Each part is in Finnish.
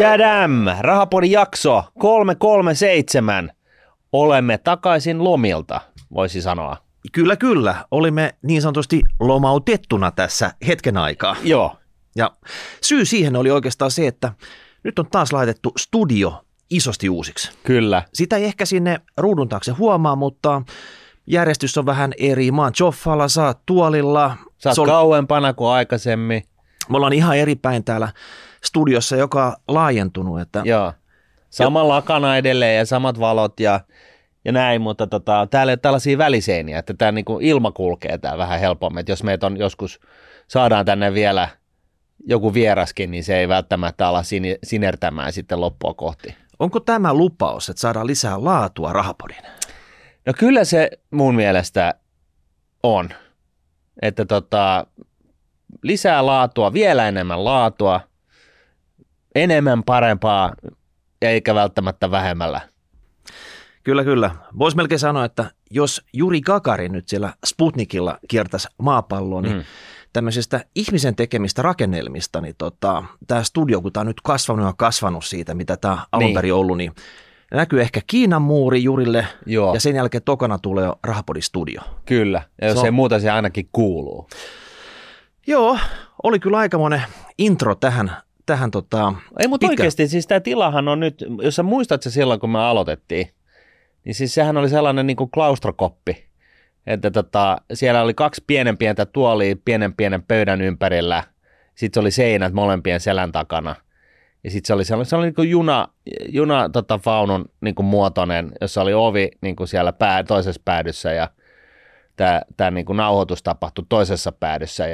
Tadam! Rahapodin jakso 337. Olemme takaisin lomilta, voisi sanoa. Kyllä, kyllä. Olimme niin sanotusti lomautettuna tässä hetken aikaa. Joo. Ja syy siihen oli oikeastaan se, että nyt on taas laitettu studio isosti uusiksi. Kyllä. Sitä ei ehkä sinne ruudun taakse huomaa, mutta järjestys on vähän eri. Mä oon Joffalla, sä oot tuolilla. Sä oot kauempana kuin aikaisemmin. Me ollaan ihan eri päin täällä studiossa, joka on laajentunut. Että Joo. Sama lakana edelleen ja samat valot ja näin, mutta täällä ei ole tällaisia väliseiniä, että tämä niinku ilma kulkee tää vähän helpommin. Et jos meitä on joskus, saadaan tänne vielä joku vieraskin, niin se ei välttämättä ala sinertämään sitten loppua kohti. Onko tämä lupaus, että saadaan lisää laatua Rahapodiin? No kyllä se mun mielestä on, että lisää laatua, vielä enemmän laatua, enemmän parempaa eikä välttämättä vähemmällä. Kyllä, kyllä. Voisi melkein sanoa, että jos Juri Gagarin nyt siellä Sputnikilla kiertäisi maapalloa, niin tämmöisestä ihmisen tekemistä rakennelmista, niin tämä studio, kun tämä on nyt kasvanut siitä, mitä tämä alun perin ollut, niin näkyy ehkä Kiinan muuri Jurille. Joo. Ja sen jälkeen tokana tulee jo Rahapodin studio. Kyllä, ja jos ei muuta, se ainakin kuuluu. Joo, oli kyllä aikamoinen intro tähän ei, mutta oikeasti siis tämä tilahan on nyt, jos sä muistat se silloin, kun me aloitettiin, niin siis sehän oli sellainen niin kuin klaustrokoppi, että siellä oli kaksi pientä tuolia pienen pöydän ympärillä, sitten se oli seinät molempien selän takana, ja sitten se oli niin kuin vaunun niin kuin muotoinen, jossa oli ovi niin kuin siellä toisessa päädyssä, ja tämä niin kuin nauhoitus tapahtui toisessa päädyssä,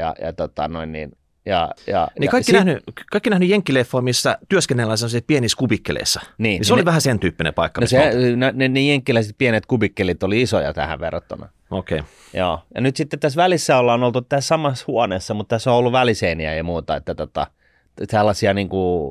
niin kaikki nähnyt jenkkileffoja, missä työskennellään sellaisissa pienissä kubikkeleissa. Niin se oli vähän sen tyyppinen paikka. Ne jenkkiläiset pienet kubikkelit oli isoja tähän verrattuna. Okei. Joo. Ja nyt sitten tässä välissä ollaan oltu tässä samassa huoneessa, mutta tässä on ollut väliseiniä ja muuta, että tällaisia niin kuin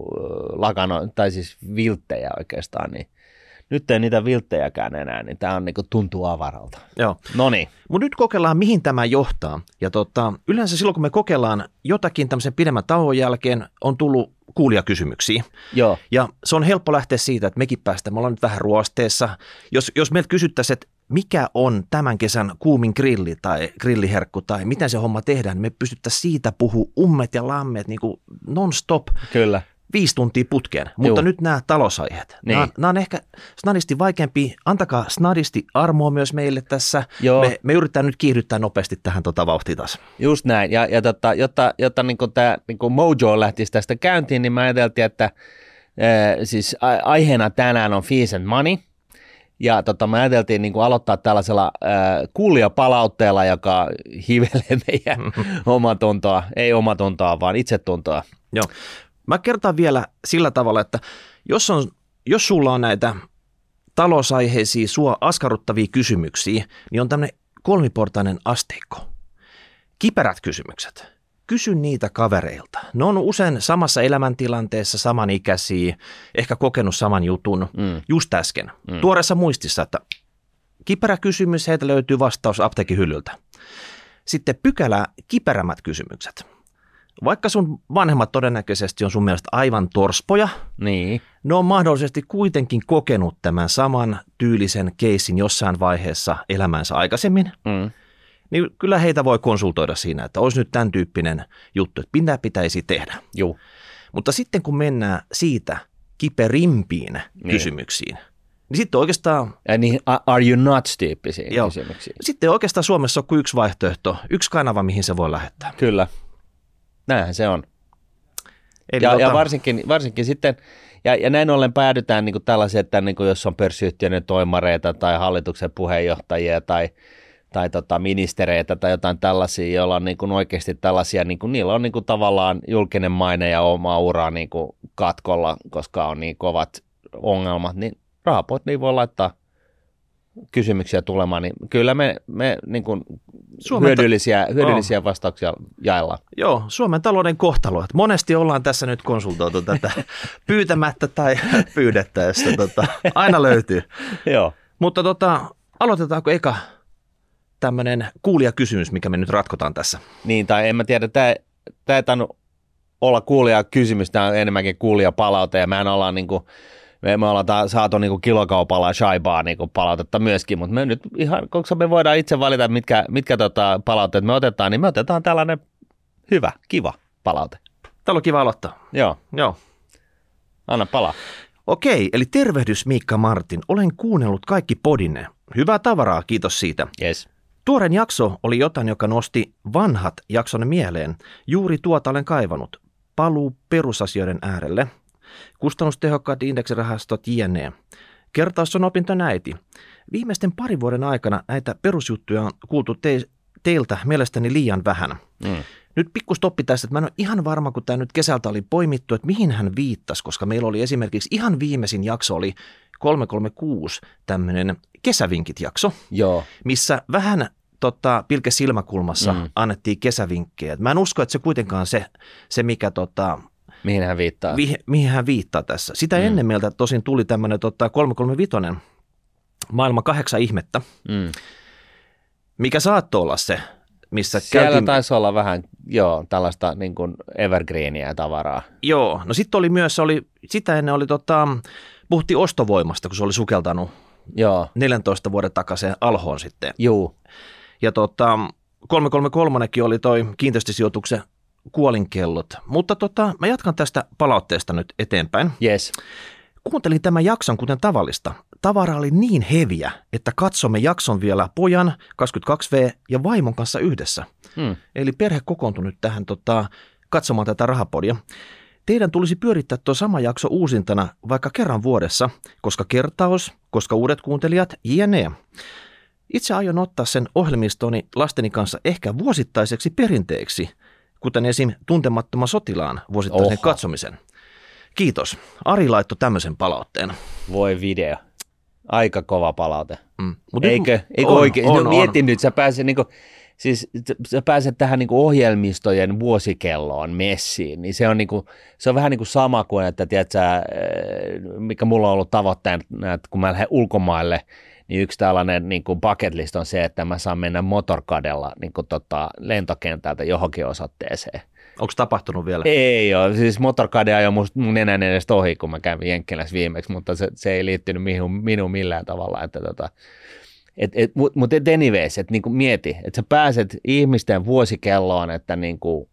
tai siis vilttejä oikeastaan, niin nyt ei niitä vilttejäkään enää, niin tämä on niin kuin tuntuu avaralta. Joo. Noniin. Mutta nyt kokeillaan, mihin tämä johtaa. Ja yleensä silloin, kun me kokeillaan jotakin tämmöisen pidemmän tauon jälkeen, on tullut kuulijakysymyksiä. Joo. Ja se on helppo lähteä siitä, että mekin päästään. Me ollaan nyt vähän ruosteessa. Jos meiltä kysyttäisiin, että mikä on tämän kesän kuumin grilli tai grilliherkku tai miten se homma tehdään, niin me pystyttäisiin siitä puhua ummet ja lammet niin kuin non-stop. Kyllä. 5 tuntia putkeen, mutta nyt nämä talousaiheet. Niin. Nämä on ehkä snadisti vaikeampi. Antakaa snadisti armoa myös meille tässä. Me yritetään nyt kiihdyttää nopeasti tähän vauhtiin taas. Just näin. Ja jotta niin tämä niin mojo lähtisi tästä käyntiin, niin mä ajateltiin, että siis aiheena tänään on fees and money. Ja me ajateltiin niin aloittaa tällaisella kuulijapalautteella, joka hivelee meidän omatuntoa. Ei omatuntoa, vaan itsetuntoa. Joo. Mä kertaan vielä sillä tavalla, että jos sulla on näitä talousaiheisia sua askarruttavia kysymyksiä, niin on tämmöinen 3-portainen asteikko. Kiperät kysymykset. Kysy niitä kavereilta. Ne on usein samassa elämäntilanteessa, samanikäisiä, ehkä kokenut saman jutun just äsken. Tuoreessa muistissa, että kiperä kysymys, heiltä löytyy vastaus apteekin hyllyltä. Sitten kiperämmät kysymykset. Vaikka sun vanhemmat todennäköisesti on sun mielestä aivan torspoja, niin ne on mahdollisesti kuitenkin kokenut tämän saman tyylisen keissin jossain vaiheessa elämänsä aikaisemmin, niin kyllä heitä voi konsultoida siinä, että olisi nyt tämän tyyppinen juttu, että mitä pitäisi tehdä. Joo. Mutta sitten kun mennään siitä kiperimpiin kysymyksiin, niin sitten oikeastaan... Ja niihin are you nuts-tyyppisiin kysymyksiin. Sitten oikeastaan Suomessa on kuin yksi vaihtoehto, yksi kanava, mihin se voi lähettää. Kyllä. Näinhän se on. Ja varsinkin sitten, ja näin ollen päädytään niin kuin tällaisia, että niin kuin jos on pörssiyhtiöiden toimareita tai hallituksen puheenjohtajia tai ministereitä tai jotain tällaisia, joilla on niin kuin oikeasti tällaisia, niin kuin, niillä on niin kuin tavallaan julkinen maine ja oma ura niin kuin katkolla, koska on niin kovat ongelmat, niin Rahapod niin voi laittaa kysymyksiä tulemaan, niin kyllä me niin kuin hyödyllisiä vastauksia jaellaan. Joo, Suomen talouden kohtalo. Monesti ollaan tässä nyt konsultoitu tätä pyytämättä tai pyydettäessä. Aina löytyy. Joo. Mutta aloitetaanko eka tämmöinen kuulijakysymys, mikä me nyt ratkotaan tässä? Niin, tai en mä tiedä, tämä ei tainnut olla kuulija kysymys, tämä on enemmänkin kuulija palaute, ja mehän ollaan niin kuin, me ollaan saatu niin kuin kilokaupalla shaibaa niin kuin palautetta myöskin, mutta me nyt ihan, koska me voidaan itse valita, mitkä palautteet me otetaan, niin me otetaan tällainen hyvä, kiva palaute. Täällä on kiva aloittaa. Joo. Anna palaa. Okei, eli tervehdys Miikka Martin. Olen kuunnellut kaikki podinne. Hyvää tavaraa, kiitos siitä. Yes. Tuoren jakso oli jotain, joka nosti vanhat jaksonne mieleen. Juuri tuota olen kaivannut. Paluu perusasioiden äärelle. Kustannustehokkaat indeksirahastot jne. Kertaus on opintonäiti. Viimeisten parin vuoden aikana näitä perusjuttuja on kuultu teiltä mielestäni liian vähän. Nyt pikkustoppi tästä, että mä en ole ihan varma, kun tämä nyt kesältä oli poimittu, että mihin hän viittasi, koska meillä oli esimerkiksi ihan viimeisin jakso oli 336, tämmöinen kesävinkit-jakso, Joo. missä vähän pilke silmäkulmassa annettiin kesävinkkejä. Mä en usko, että se kuitenkaan se mikä mihin hän viittaa. Mihin hän viittaa tässä. Sitä ennen meiltä tosin tuli tämmöinen 335, maailman 8 ihmettä, mikä saattoi olla se, missä siellä taisi olla vähän, tällaista niin kuin evergreeniä tavaraa. Joo, no sitten oli myös, sitä ennen oli puhuttiin ostovoimasta, kun se oli sukeltanut 14 vuoden takaisin alhoon sitten. Joo. Ja 333 oli toi kiinteistösijoituksen kuolinkellot. Mutta mä jatkan tästä palautteesta nyt eteenpäin. Yes. Kuuntelin tämän jakson kuten tavallista. Tavara oli niin heviä, että katsomme jakson vielä pojan 22V ja vaimon kanssa yhdessä. Eli perhe kokoontui nyt tähän katsomaan tätä rahapodia. Teidän tulisi pyörittää tuo sama jakso uusintana vaikka kerran vuodessa, koska kertaus, koska uudet kuuntelijat, jne. Itse aion ottaa sen ohjelmistoni lasteni kanssa ehkä vuosittaiseksi perinteeksi, kuten esim. Tuntemattoman sotilaan vuosittaisen katsomisen. Kiitos. Ari laittoi tämmöisen palautteen. Voi video. Aika kova palaute. Eikö oikein? Mietin nyt, sä pääset tähän niin kuin ohjelmistojen vuosikelloon messiin, niin se on vähän niin kuin sama kuin, että tiedätkö, mikä mulla on ollut tavoitteena, että kun mä lähden ulkomaille, niin yksi tällainen niin kuin bucket list on se, että mä saan mennä motorkadella niin kuin lentokentältä johonkin osoitteeseen. Onko tapahtunut vielä? Ei ole. Siis motorkade ajoi mun nenän edestä ohi, kun mä kävin Jenkkilässä viimeksi, mutta se ei liittynyt minuun millään tavalla. Mutta anyways, että niinku mieti, että sä pääset ihmisten vuosikelloon, että niinku,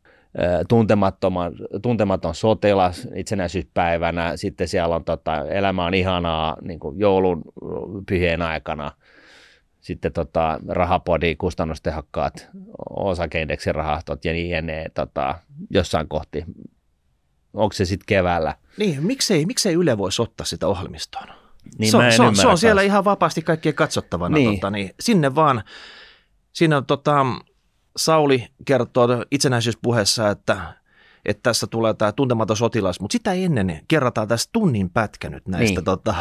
tuntematon sotilas itsenäisyyspäivänä, sitten siellä on elämä on ihanaa niinku joulun pyhien aikana, sitten rahapodi, kustannustehokkaat osakeindeksirahastot ja niin jossain kohti. Onko se sitten keväällä? Niin, miksei Yle voisi ottaa sitä ohjelmistoon? Niin se on siellä ihan vapaasti kaikkien katsottavana. Niin. Sinne vaan, siinä on Sauli kertoo itsenäisyyspuheessa, että tässä tulee tämä tuntematon sotilas, mutta sitä ennen kerrataan tässä tunnin pätkä nyt näistä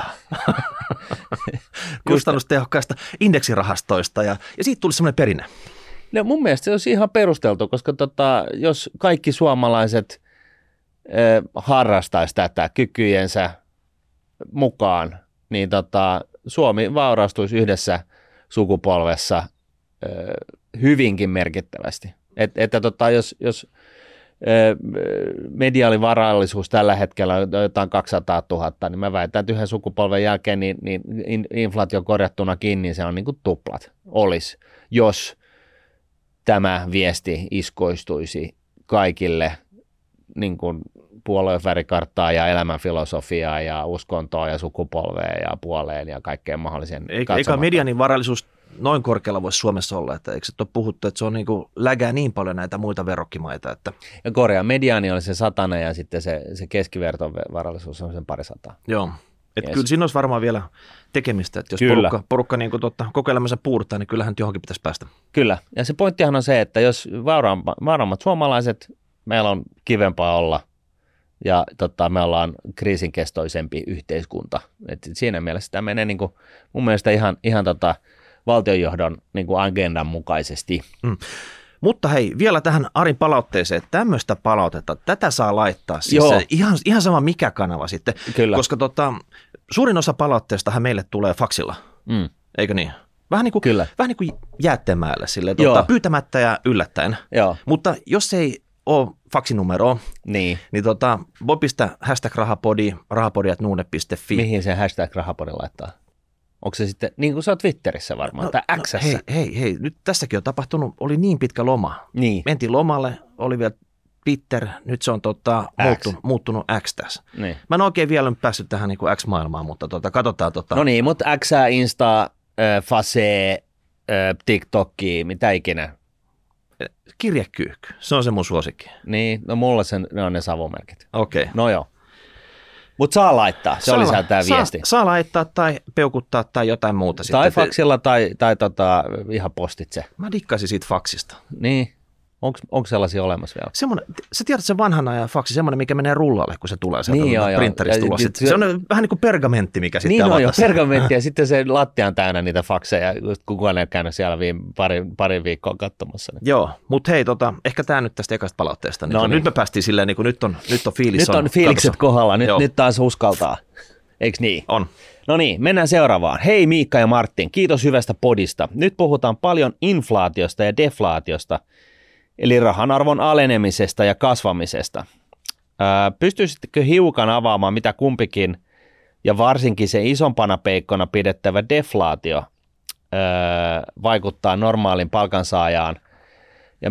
kustannustehokkaista indeksirahastoista ja siitä tuli semmoinen perinne. No, mun mielestä se olisi ihan perusteltu, koska jos kaikki suomalaiset harrastaisi tätä kykyjensä mukaan, niin Suomi vaurastuisi yhdessä sukupolvessa hyvinkin merkittävästi. Jos mediaalivarallisuus tällä hetkellä on jotain 200 000, niin mä väitän, että yhden sukupolven jälkeen niin inflaatio korjattunakin, niin se on niin kuin tuplat olisi, jos tämä viesti iskoistuisi kaikille niin kuin puoluevärikarttaa ja elämänfilosofiaa ja uskontoa ja sukupolvea ja puoleen ja kaikkeen mahdollisen Eikä medianin varallisuus noin korkealla voisi Suomessa olla, että eikö se ole puhuttu, että se on niin kuin lägää niin paljon näitä muita verrokkimaita. Että... Ja korjaa, mediaani oli se 100 ja sitten se keskiverton varallisuus on sen 200. Joo, että kyllä siinä olisi varmaan vielä tekemistä, että jos porukka niin kuin koko elämänsä puuduttaa, niin kyllähän johonkin pitäisi päästä. Kyllä, ja se pointtihan on se, että jos vauraammat suomalaiset, meillä on kivempaa olla, ja me ollaan kriisinkestoisempi yhteiskunta. Et siinä mielessä tämä menee niin kuin, mun mielestä ihan valtionjohdon niin kuin agendan mukaisesti. Mutta hei, vielä tähän Arin palautteeseen, tämmöistä palautetta, tätä saa laittaa. Siis ihan sama mikä kanava sitten. Kyllä. Koska suurin osa palautteestahan meille tulee faksilla, eikö niin? Vähän niin kuin Jäätteenmäelle, pyytämättä ja yllättäen. Joo. Mutta jos ei ole faksinumeroa, niin voi pistää #rahapodi, rahapodi@nuune.fi. Mihin se #rahapodi laittaa? Onko se sitten, niin kuin se on Twitterissä varmaan, tai X:ssä? Hei, nyt tässäkin on tapahtunut, oli niin pitkä loma. Niin. Mentiin lomalle, oli vielä Twitter, nyt se on muuttunut X tässä. Niin. Mä en oikein vielä päässyt tähän niin kuin X-maailmaan, mutta katsotaan. No niin, mutta X, Insta, Face, TikTokki, mitä ikinä. Kirjekyyhky, se on se mun suosikki. Niin, no mulla ne on ne savumerkit. Okei. No joo. Mutta saa laittaa, se oli tämä viesti. Saa laittaa tai peukuttaa tai jotain muuta. Tai sitten. Faksilla tai ihan postitse. Mä dikkasin siitä faksista. Niin. Onko sellaisia olemassa vielä? Semmoinen, sä tiedät se vanhan ajan faksi, semmoinen, mikä menee rullalle, kun se tulee sieltä printeristä ulos. Se on vähän niin kuin pergamentti, mikä sitten avataan. Niin on jo, pergamentti ja sitten se lattia on täynnä niitä fakseja, just kukaan ei käynyt siellä pari viikkoa katsomassa. Joo, mutta hei, ehkä tämä nyt tästä ekasta palautteesta. Nyt me päästiin silleen, niin kuin nyt on fiilis. Nyt on fiilikset kohdalla, nyt taas uskaltaa. Eikö niin? On. No niin, mennään seuraavaan. Hei Miikka ja Martin, kiitos hyvästä podista. Nyt puhutaan paljon inflaatiosta ja deflaatiosta, eli rahan arvon alenemisesta ja kasvamisesta. Pystyisittekö hiukan avaamaan, mitä kumpikin, ja varsinkin se isompana peikkona pidettävä deflaatio vaikuttaa normaalin palkansaajaan, ja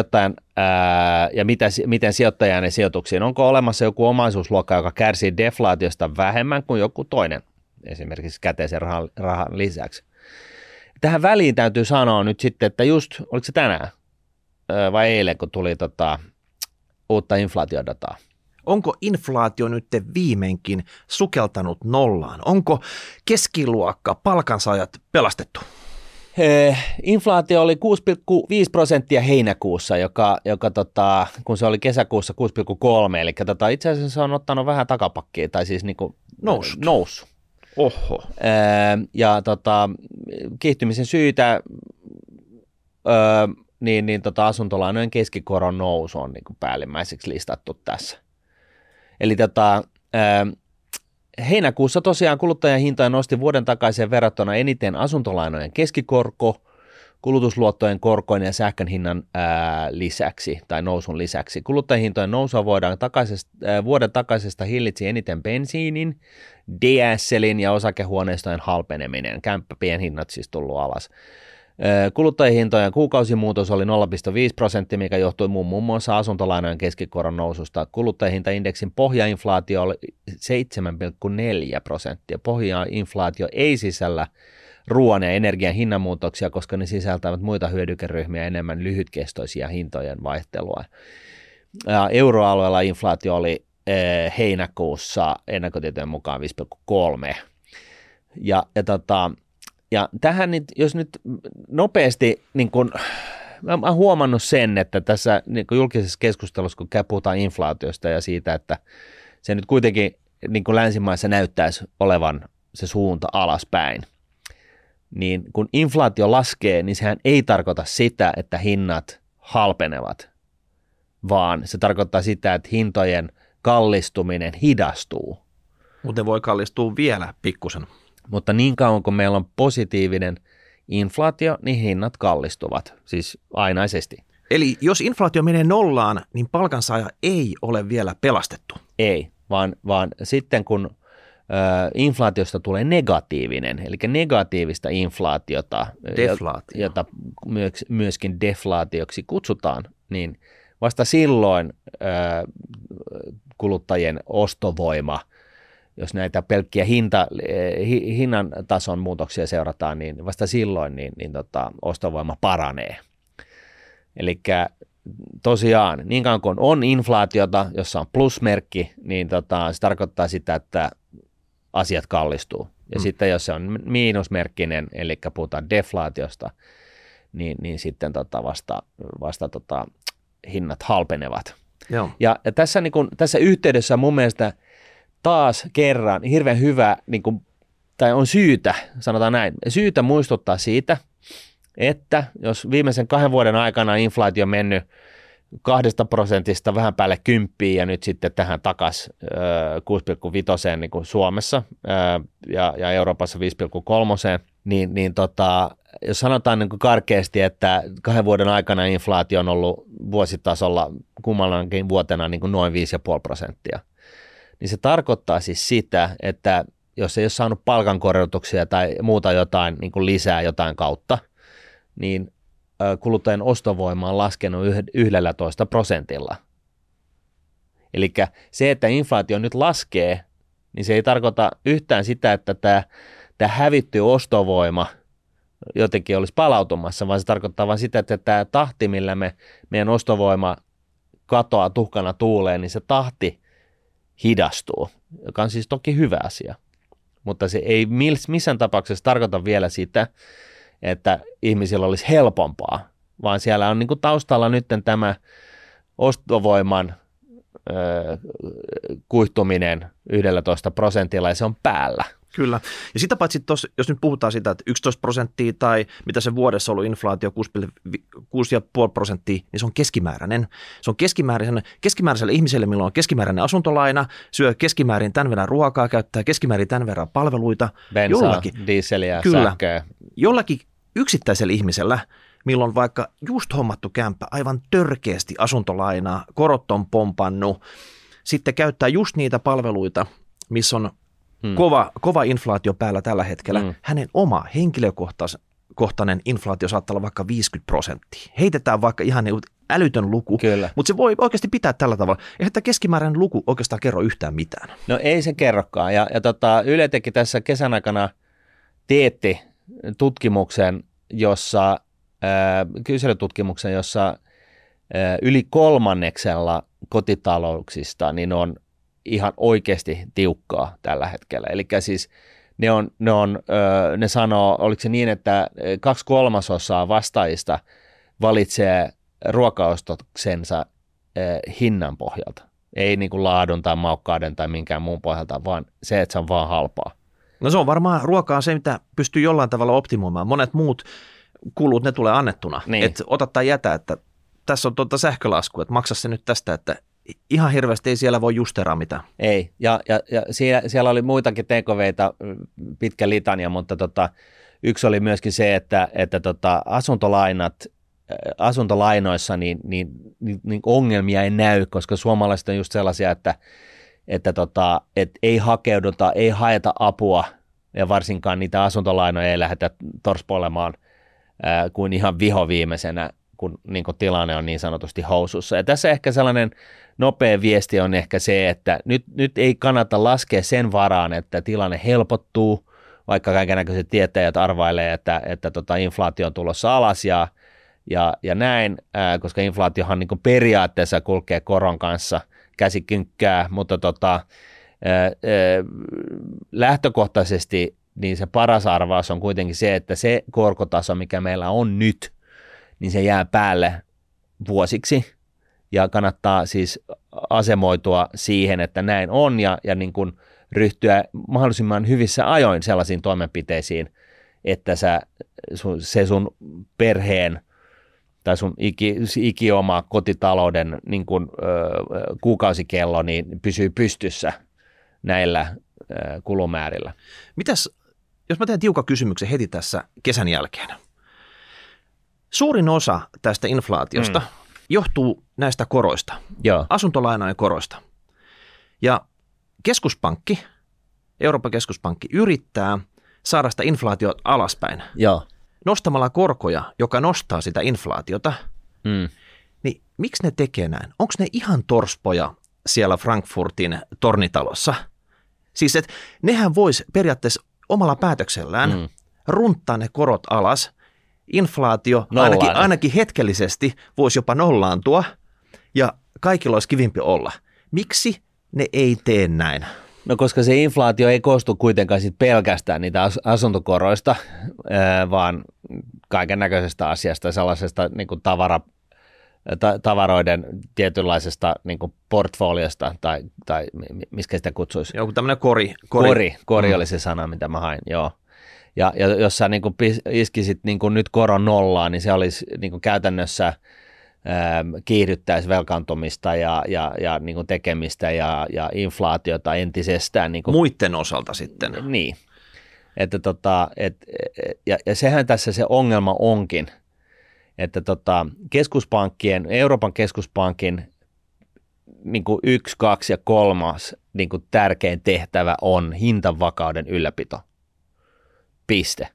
miten sijoittajan ja sijoituksiin? Onko olemassa joku omaisuusluokka, joka kärsii deflaatiosta vähemmän kuin joku toinen, esimerkiksi käteisen rahan lisäksi? Tähän väliin täytyy sanoa nyt sitten, että just, oliko se tänään? Vai eilen, kun tuli uutta inflaatiodataa? Onko inflaatio nyt viimeinkin sukeltanut nollaan? Onko keskiluokka, palkansaajat pelastettu? Inflaatio oli 6,5% heinäkuussa, joka kun se oli kesäkuussa 6,3%, eli itse asiassa se on ottanut vähän takapakkia, tai siis niinku noussut. Oho. Ja kiihtymisen syitä asuntolainojen keskikoron nousu on niin kuin päällimmäiseksi listattu tässä. Eli heinäkuussa tosiaan kuluttajahintoja nosti vuoden takaiseen verrattuna eniten asuntolainojen keskikorko, kulutusluottojen korkojen ja sähkön hinnan lisäksi tai nousun lisäksi. Kuluttajahintojen nousua vuoden takaisesta hillitsi eniten bensiinin, dieselin ja osakehuoneistojen halpeneminen. Kämppäpien hinnat siis tullut alas. Kuluttajahintojen kuukausimuutos oli 0,5%, mikä johtui muun muassa asuntolainojen keskikoron noususta. Kuluttajahintaindeksin pohjainflaatio oli 7,4%. Pohjainflaatio ei sisällä ruoan ja energian hinnanmuutoksia, koska ne sisältävät muita hyödykeryhmiä enemmän lyhytkestoisia hintojen vaihtelua. Euroalueella inflaatio oli heinäkuussa ennakkotietojen mukaan 5,3%. Ja tähän nyt, jos nyt nopeasti, niin kun, mä oon huomannut sen, että tässä niin kun julkisessa keskustelussa, kun puhutaan inflaatiosta ja siitä, että se nyt kuitenkin niin kun länsimaissa näyttäisi olevan se suunta alaspäin, niin kun inflaatio laskee, niin sehän ei tarkoita sitä, että hinnat halpenevat, vaan se tarkoittaa sitä, että hintojen kallistuminen hidastuu. Mutta voi kallistua vielä pikkusen. Mutta niin kauan kun meillä on positiivinen inflaatio, niin hinnat kallistuvat, siis ainaisesti. Eli jos inflaatio menee nollaan, niin palkansaaja ei ole vielä pelastettu. Ei, vaan sitten kun inflaatiosta tulee negatiivinen, eli negatiivista inflaatiota, jota myöskin deflaatioksi kutsutaan, niin vasta silloin kuluttajien ostovoima, jos näitä pelkkiä hinnan tason muutoksia seurataan, niin vasta silloin ostovoima paranee. Eli tosiaan, niin kauan kuin on inflaatiota, jossa on plusmerkki, niin se tarkoittaa sitä, että asiat kallistuu. Ja sitten jos se on miinusmerkkinen, eli puhutaan deflaatiosta, niin sitten vasta hinnat halpenevat. Joo. Ja tässä, tässä yhteydessä mun mielestä taas kerran hirveän hyvä, tai on syytä, sanotaan näin, syytä muistuttaa siitä, että jos viimeisen 2 vuoden aikana inflaatio on mennyt 2% vähän päälle 10 ja nyt sitten tähän takaisin 6,5 niin kuin Suomessa ja Euroopassa 5,3, niin jos sanotaan niin kuin karkeasti, että 2 vuoden aikana inflaatio on ollut vuositasolla kummallakin vuotena niin kuin noin 5,5%. Niin se tarkoittaa siis sitä, että jos ei ole saanut palkankorotuksia tai muuta jotain niin kuin lisää jotain kautta, niin kuluttajan ostovoima on laskenut 11%. Eli se, että inflaatio nyt laskee, niin se ei tarkoita yhtään sitä, että tämä hävitty ostovoima jotenkin olisi palautumassa, vaan se tarkoittaa vain sitä, että tämä tahti, millä meidän ostovoima katoaa tuhkana tuuleen, niin se tahti hidastuu, joka on siis toki hyvä asia. Mutta se ei missään tapauksessa tarkoita vielä sitä, että ihmisillä olisi helpompaa, vaan siellä on niin kuin taustalla nyt tämä ostovoiman kuihtuminen 11% ja se on päällä. Kyllä. Ja sitä paitsi tuossa, jos nyt puhutaan sitä, että 11% tai mitä se vuodessa on ollut inflaatio 6,5%, niin se on keskimääräinen. Se on keskimääräiselle ihmiselle, milloin on keskimääräinen asuntolaina, syö keskimäärin tämän verran ruokaa, käyttää keskimäärin tämän verran palveluita. Bensaa, dieseliä, sähköä. Jollakin yksittäisellä ihmisellä, milloin vaikka just hommattu kämppä, aivan törkeästi asuntolainaa, korot on pompannut, sitten käyttää just niitä palveluita, missä on kova inflaatio päällä tällä hetkellä. Hänen oma henkilökohtainen inflaatio saattaa olla vaikka 50%. Heitetään vaikka ihan älytön luku, mutta se voi oikeasti pitää tällä tavalla. Eihän tämä keskimääräinen luku oikeastaan kerro yhtään mitään. No ei se kerrokaan. Ja Yle teki tässä kesän aikana teetti tutkimuksen, kyselytutkimuksen, jossa yli 1/3 kotitalouksista niin on ihan oikeasti tiukkaa tällä hetkellä. Eli siis ne sanoo, oliko se niin, että 2/3 vastaajista valitsee ruokaostoksensa hinnan pohjalta. Ei niin kuin laadun tai maukkauden tai minkään muun pohjalta, vaan se, että se on vaan halpaa. No se on varmaan ruokaa se, mitä pystyy jollain tavalla optimoimaan. Monet muut kulut, ne tulee annettuna. Niin. Että ota tai jätä, että tässä on sähkölasku, että maksa se nyt tästä, että ihan hirveästi ei siellä voi justeraa mitään. Ei, ja siellä oli muitakin tekoveita, pitkä litania, mutta yksi oli myöskin se, että asuntolainoissa niin ongelmia ei näy, koska suomalaiset on just sellaisia, että ei hakeuduta, ei haeta apua, ja varsinkaan niitä asuntolainoja ei lähdetä torspoilemaan kuin ihan vihoviimeisenä, kun niin kuin tilanne on niin sanotusti housussa. Ja tässä ehkä sellainen nopea viesti on ehkä se, että nyt ei kannata laskea sen varaan, että tilanne helpottuu, vaikka kaikennäköiset tietäjät arvailee, että inflaatio on tulossa alas ja näin, koska inflaatiohan niin kuin periaatteessa kulkee koron kanssa käsikynkkää, mutta lähtökohtaisesti niin se paras arvaus on kuitenkin se, että se korkotaso, mikä meillä on nyt, niin se jää päälle vuosiksi ja kannattaa siis asemoitua siihen, että näin on ja niin kuin ryhtyä mahdollisimman hyvissä ajoin sellaisiin toimenpiteisiin, että se sun perheen tai sun ikioma kotitalouden niin kuin, kuukausikello niin pysyy pystyssä näillä kulumäärillä. Mitäs, jos mä teen tiukan kysymyksen heti tässä kesän jälkeen. Suurin osa tästä inflaatiosta johtuu näistä koroista, asuntolainojen koroista. Ja keskuspankki, Euroopan keskuspankki yrittää saada sitä inflaatiota alaspäin. Nostamalla korkoja, joka nostaa sitä inflaatiota, niin miksi ne tekee näin? Onko ne ihan torspoja siellä Frankfurtin tornitalossa? Siis, että nehän vois periaatteessa omalla päätöksellään runttaa ne korot alas. Inflaatio ainakin hetkellisesti voisi jopa nollaantua ja kaikilla olisi kivimpi olla. Miksi ne ei tee näin? No koska se inflaatio ei koostu kuitenkaan sit pelkästään niitä asuntokoroista, vaan kaiken näköisestä asiasta, sellaisesta niin kuin tavaroiden tietynlaisesta niin kuin portfoliosta tai miskä sitä kutsuisi. Joku tämmöinen kori oli se sana, mitä mä hain, joo. Ja jos sä niin kuin iskisit niin kuin nyt koron nollaan, niin se olisi niin kuin käytännössä kiihdyttäisi velkaantumista ja niin kuin tekemistä ja inflaatiota entisestään. Niin kuin, muiden osalta sitten. Niin. Ja sehän tässä se ongelma onkin, että Euroopan keskuspankin niin kuin 1, 2 ja 3 niin kuin tärkein tehtävä on hintavakauden ylläpito. Piste.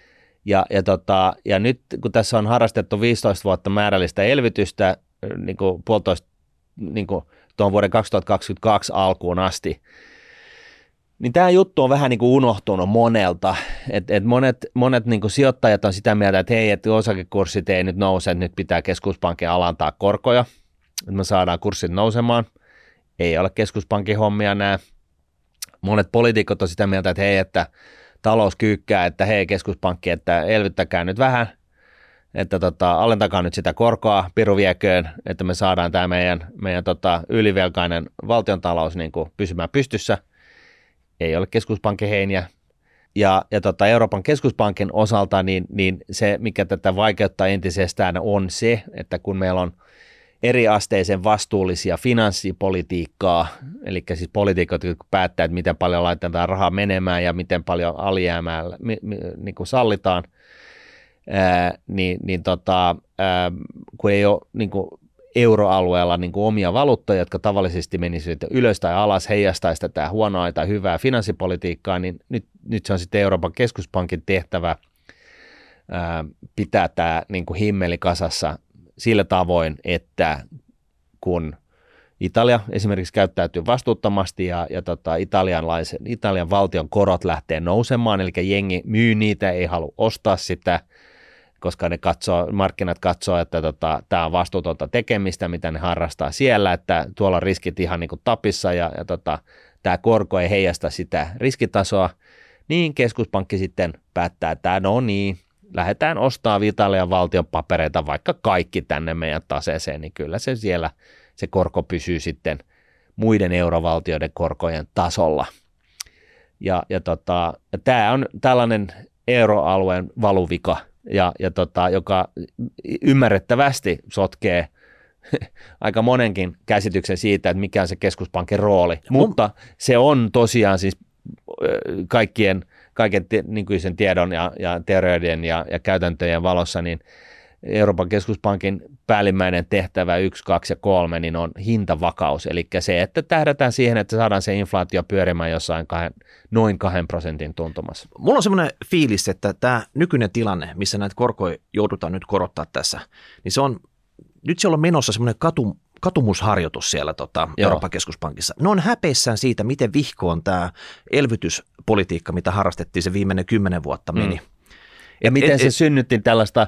Ja nyt kun tässä on harrastettu 15 vuotta määrällistä elvytystä niin kuin niin kuin tuon vuoden 2022 alkuun asti, niin tämä juttu on vähän niin kuin unohtunut monelta. Monet niin kuin sijoittajat on sitä mieltä, että hei, että osakekurssit ei nyt nouse, että nyt pitää keskuspankin alantaa korkoja, että me saadaan kurssit nousemaan. Ei ole keskuspankin hommia nämä. Monet poliitikot on sitä mieltä, että hei, että talous kyykkää, että hei keskuspankki, että elvyttäkää nyt vähän, että alentakaa nyt sitä korkoa, piru vieköön, että me saadaan tämä meidän ylivelkainen valtiontalous niin kuin pysymään pystyssä. Ei ole keskuspankin heiniä. Ja Euroopan keskuspankin osalta niin se, mikä tätä vaikeuttaa entisestään, on se, että kun meillä on eriasteisen vastuullisia finanssipolitiikkaa, eli siis poliitikot, jotka päättää, että miten paljon laitetaan rahaa menemään ja miten paljon alijäämää niin kuin sallitaan, kun ei ole niin kuin euroalueella niin kuin omia valuuttoja, jotka tavallisesti menisivät ylös tai alas, heijastaisi tätä huonoa tai hyvää finanssipolitiikkaa, niin nyt se on sitten Euroopan keskuspankin tehtävä pitää tämä niin kuin himmeli kasassa sillä tavoin, että kun Italia esimerkiksi käyttäytyy vastuuttomasti ja Italian valtion korot lähtee nousemaan, eli jengi myy niitä, ei halua ostaa sitä, koska markkinat katsoo, että tämä on vastuutonta tekemistä, mitä ne harrastaa siellä, että tuolla on riskit ihan niin kuin tapissa ja tämä korko ei heijasta sitä riskitasoa, niin keskuspankki sitten päättää, että no niin, lähdetään ostamaan Italian valtion papereita vaikka kaikki tänne meidän taseeseen, niin kyllä se siellä se korko pysyy sitten muiden eurovaltioiden korkojen tasolla. Ja tämä on tällainen euroalueen valuvika, joka ymmärrettävästi sotkee aika monenkin käsityksen siitä, että mikä on se keskuspankin rooli. Mutta se on tosiaan siis kaiken nykyisen tiedon ja teorioiden ja käytäntöjen valossa, niin Euroopan keskuspankin päällimmäinen tehtävä 1, 2 ja 3 niin on hintavakaus, eli se, että tähdätään siihen, että saadaan se inflaatio pyörimään jossain noin 2% tuntumassa. Mulla on semmoinen fiilis, että tämä nykyinen tilanne, missä näitä korkoja joudutaan nyt korottaa tässä, niin se on, nyt siellä on menossa semmoinen katumusharjoitus siellä Euroopan keskuspankissa. Ne on häpeissään siitä, miten vihkoon tämä elvytyspolitiikka, mitä harrastettiin se viimeinen 10 vuotta meni. Ja miten se synnytti tällaista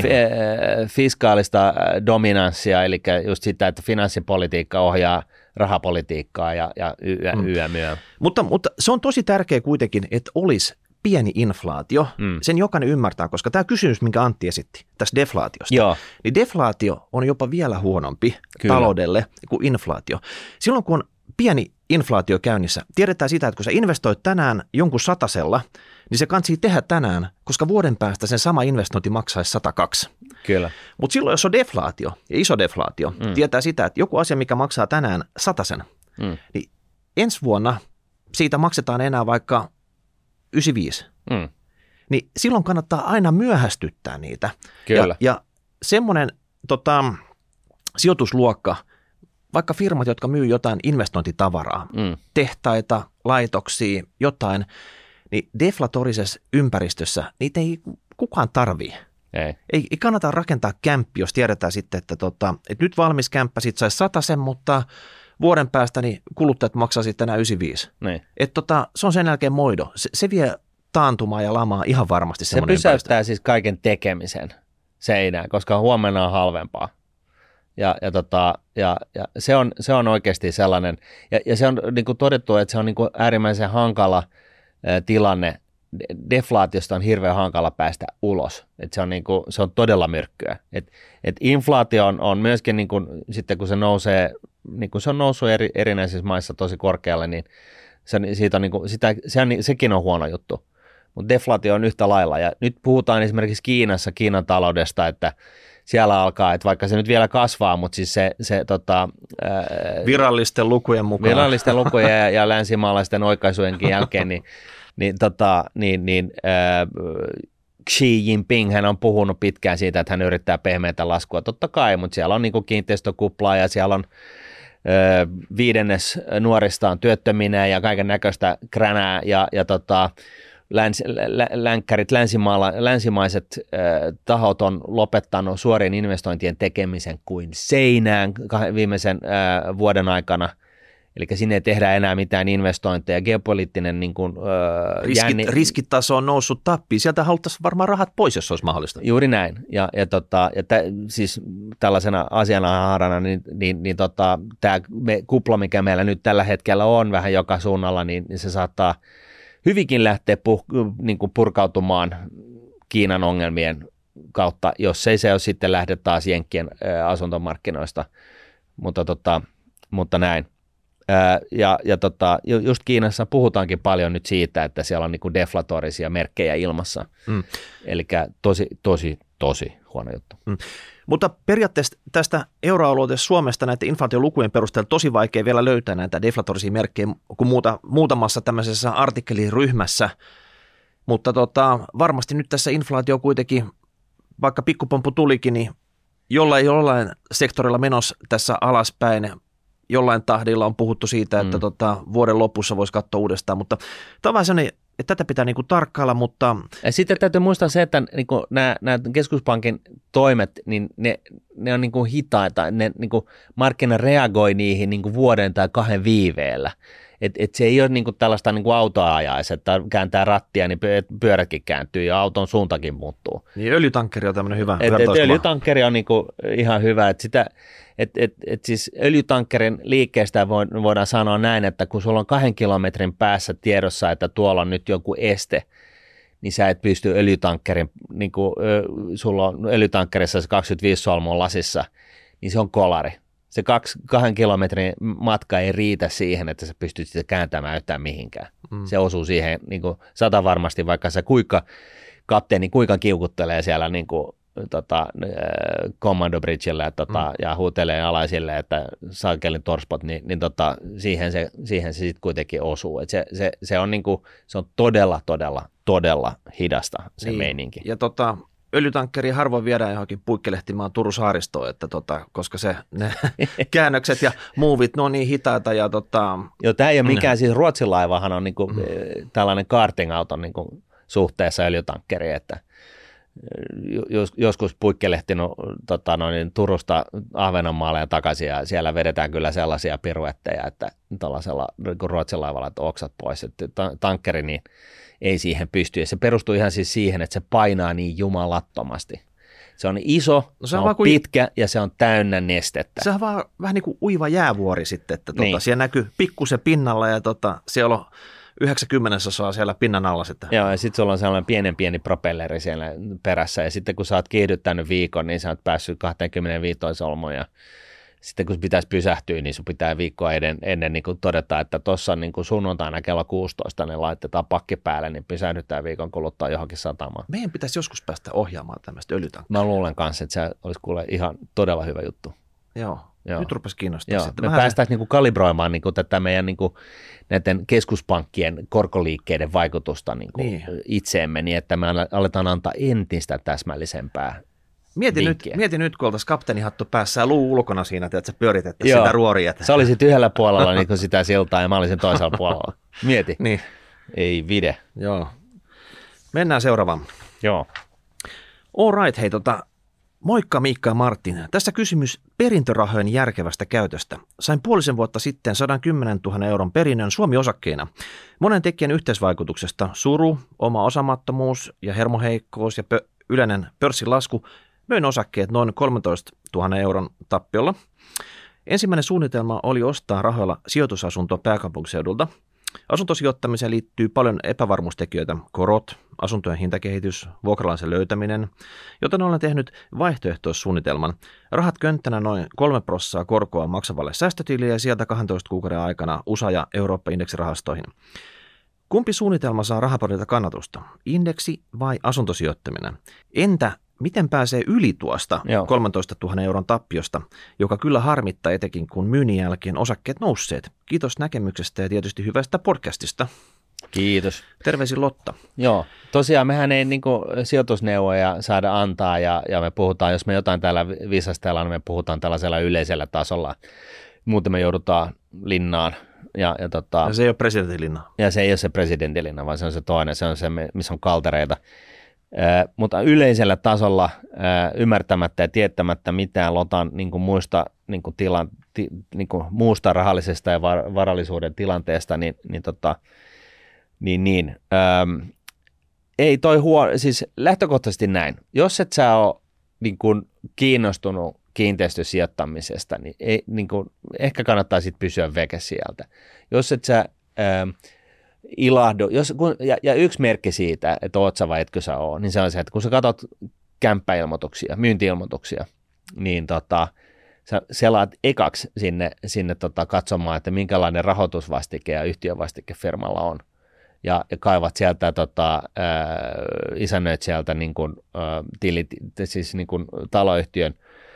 fiskaalista dominanssia, eli just sitä, että finanssipolitiikka ohjaa rahapolitiikkaa ja yömyö. Mutta se on tosi tärkeää kuitenkin, että olisi pieni inflaatio. Sen jokainen ymmärtää, koska tämä kysymys, minkä Antti esitti tästä deflaatiosta, niin deflaatio on jopa vielä huonompi taloudelle kuin inflaatio. Silloin kun on pieni inflaatio käynnissä, tiedetään sitä, että kun sä investoit tänään jonkun 100:lla, niin se kansi tehdä tänään, koska vuoden päästä sen sama investointi maksaisi 102. Kyllä. Mutta silloin, jos on deflaatio ja iso deflaatio, tietää sitä, että joku asia, mikä maksaa tänään 100, niin ensi vuonna siitä maksetaan enää vaikka 95. Niin silloin kannattaa aina myöhästyttää niitä. Kyllä. Ja semmoinen sijoitusluokka, vaikka firmat, jotka myy jotain investointitavaraa, tehtaita, laitoksia, jotain, niin deflatorisessa ympäristössä niitä ei kukaan tarvii. Ei kannata rakentaa kämppi, jos tiedetään sitten, että nyt valmis kämppä sit saisi 100, mutta vuoden päästä niin kuluttajat maksaa sitten enää 95. Se on sen jälkeen moido. Se vie taantumaa ja lamaa ihan varmasti. Se pysäyttää siis kaiken tekemisen seinään, koska huomenna on halvempaa. Ja se on oikeasti sellainen, ja se on niin kuin todettu, että se on niin kuin äärimmäisen hankala tilanne. Deflaatiosta on hirveän hankala päästä ulos. Et se on todella myrkkyä. Et inflaatio on myöskin, niin kuin, sitten kun se nousee, niin kuin se on noussut erinäisissä maissa tosi korkealle, niin sekin on huono juttu. Mutta deflaatio on yhtä lailla. Ja nyt puhutaan esimerkiksi Kiinan taloudesta, että siellä alkaa, että vaikka se nyt vielä kasvaa, mutta siis virallisten lukujen mukaan. Virallisten lukujen ja länsimaalaisten oikaisujenkin jälkeen, Xi Jinping hän on puhunut pitkään siitä, että hän yrittää pehmeätä laskua. Totta kai, mutta siellä on niin kuin kiinteistökuplaa ja siellä on viidennes nuorista on työttöminä ja kaiken näköistä kränää ja länsimaiset tahot on lopettanut suorien investointien tekemisen kuin seinään viimeisen vuoden aikana. Eli sinne ei tehdä enää mitään investointeja. Geopoliittinen niin kuin, riskitaso on noussut tappiin. Sieltä haluttaisiin varmaan rahat pois, jos olisi mahdollista. Juuri näin. Siis tällaisena asianahaarana, tämä kupla, mikä meillä nyt tällä hetkellä on vähän joka suunnalla, niin se saattaa hyvinkin lähteä purkautumaan Kiinan ongelmien kautta, jos ei se ole sitten lähde taas Jenkkien asuntomarkkinoista. Mutta näin. Just Kiinassa puhutaankin paljon nyt siitä, että siellä on niinku deflatorisia merkkejä ilmassa. Eli tosi huono juttu. Mutta periaatteessa tästä euroalueesta Suomesta näiden inflaatiolukujen perusteella tosi vaikea vielä löytää näitä deflatorisia merkkejä kuin muutamassa tämmöisessä artikkeliryhmässä. Mutta varmasti nyt tässä inflaatio kuitenkin, vaikka pikkupomppu tulikin, niin jollain sektorilla menossa tässä alaspäin. Jollain tahdilla on puhuttu siitä, että vuoden lopussa voisi katsoa uudestaan, mutta tämä on vähän sellainen, että tätä pitää niinku tarkkailla, mutta... Ja sitten täytyy muistaa se, että niinku nämä keskuspankin toimet, niin ne on niinku hitaita, niinku markkina reagoi niihin niinku vuoden tai 2 viiveellä. Et se ei ole niinku tällaista niinku autoa ajaisi, että kääntää rattia, niin pyörätkin kääntyy ja auton suuntakin muuttuu. Niin öljytankkeri on tämmöinen hyvä vertauskuva. Öljytankkeri on niinku ihan hyvä, että siis öljytankkerin liikkeestä voidaan sanoa näin, että kun sulla on 2 kilometrin päässä tiedossa, että tuolla on nyt joku este, niin sä et pysty öljytankkerin, niin kuin sulla on öljytankkerissa se 25 solmua lasissa, niin se on kolari. Se 2 kilometrin matka ei riitä siihen, että sä pystyt sitä kääntämään yhtään mihinkään. Se osuu siihen niin kuin 100 varmasti, vaikka se kapteeni kuinka kiukuttelee siellä niin kuin, commando bridgellä ja huutelee alaisille, että saakelin torspot, niin siihen se sitten kuitenkin osuu. Et se on niinku, se on todella hidasta se meininki. Ja öljytankkeri harvoin viedään johonkin puikkelehtimaan Turun saaristoon, että koska ne käännökset ja muuvit, ne on niin hitaita. Ja Joo, tämä ei ole mikään, siis Ruotsin laivahan on niinku, tällainen karting-auton niinku, suhteessa öljytankkeriin, että joskus puikkelehtinut Turusta Ahvenanmaalle ja takaisin, ja siellä vedetään kyllä sellaisia piruetteja, että tällaisella niin Ruotsin laivalla, että oksat pois, että tankkeri niin ei siihen pysty, ja se perustuu ihan siis siihen, että se painaa niin jumalattomasti. Se on iso, se on pitkä ja se on täynnä nestettä. Se on vähän niin kuin uiva jäävuori sitten, että siellä näkyy pikkusen pinnalla ja siellä on 90% siellä pinnan alla sitten. Joo, ja sitten sulla on sellainen pieni propelleri siellä perässä, ja sitten kun sä oot kiihdyttänyt viikon, niin sä oot päässyt 25 solmuun, ja sitten kun pitäisi pysähtyä, niin sun pitää viikkoa ennen niin todeta, että tuossa niin sunnuntaina kello 16 ne laitetaan pakki päälle, niin pysähdytään viikon kuluttua johonkin satamaan. Meidän pitäisi joskus päästä ohjaamaan tämmöistä öljytankkia. Mä luulen kanssa, että se olisi kuule ihan todella hyvä juttu. Joo. Nyt rupesi kiinnostaa. Me päästäisiin kalibroimaan tätä meidän näiden keskuspankkien korkoliikkeiden vaikutusta itseemme, niin että me aletaan antaa entistä täsmällisempää Mieti nyt, kun oltaisiin kapteenihattu päässä ja luu ulkona siinä, että sä pyöritettäisiin sitä ruoria. Sä olisit yhdellä puolella niin sitä siltaa ja mä olisin toisella puolella. Mieti. Niin. Ei vide. Joo. Mennään seuraavaan. Joo. All right, hei moikka Miikka ja Martin. Tässä kysymys perintörahojen järkevästä käytöstä. Sain 5,5 vuotta sitten 110 000 euron perinnön Suomi-osakkeina. Monen tekijän yhteisvaikutuksesta suru, oma osamattomuus ja hermoheikkous ja yleinen pörssilasku möin osakkeet noin 13 000 euron tappiolla. Ensimmäinen suunnitelma oli ostaa rahoilla sijoitusasunto pääkaupunkiseudulta. Asuntosijoittamiseen liittyy paljon epävarmuustekijöitä, korot, asuntojen hintakehitys, vuokralaisen löytäminen, joten olen tehnyt vaihtoehtoissuunnitelman. Rahat könttänä noin 3% korkoa maksavalle säästötilille ja sieltä 12 kuukauden aikana USA- ja Eurooppa-indeksirahastoihin. Kumpi suunnitelma saa rahaparilta kannatusta? Indeksi vai asuntosijoittaminen? Entä miten pääsee yli tuosta 13 000 euron tappiosta, joka kyllä harmittaa etenkin kun myynnin jälkeen osakkeet nousseet? Kiitos näkemyksestä ja tietysti hyvästä podcastista. Kiitos. Terveisin Lotta. Joo, tosiaan mehän ei sijoitusneuvoja saada antaa ja me puhutaan, jos me jotain täällä viisastellaan, niin me puhutaan tällaisella yleisellä tasolla. muuten me joudutaan linnaan. Ja se ei ole presidentinlinna. Ja se ei ole se presidentinlinna, vaan se on se toinen, se on se, missä on kaltereita. Mutta yleisellä tasolla ymmärtämättä ja tietämättä mitään Lotan niin kuin muista niin kuin muusta rahallisesta ja varallisuuden tilanteesta, ei toi siis lähtökohtaisesti näin. Jos et sä ole niin kuin kiinnostunut kiinteistösijoittamisesta, niin, niin kuin, ehkä kannattaa sitten pysyä veke sieltä. Jos et sä ilahdu, ja yksi merkki siitä, että oot sä vai etkö sä ole, niin se on se, että kun sä katsot kämppäilmoituksia, myynti-ilmoituksia, niin sä selaat ekaksi sinne katsomaan, että minkälainen rahoitusvastike ja yhtiövastike firmalla on. Ja kaivat sieltä isännöit sieltä niin kuin, siis niin kuin taloyhtiön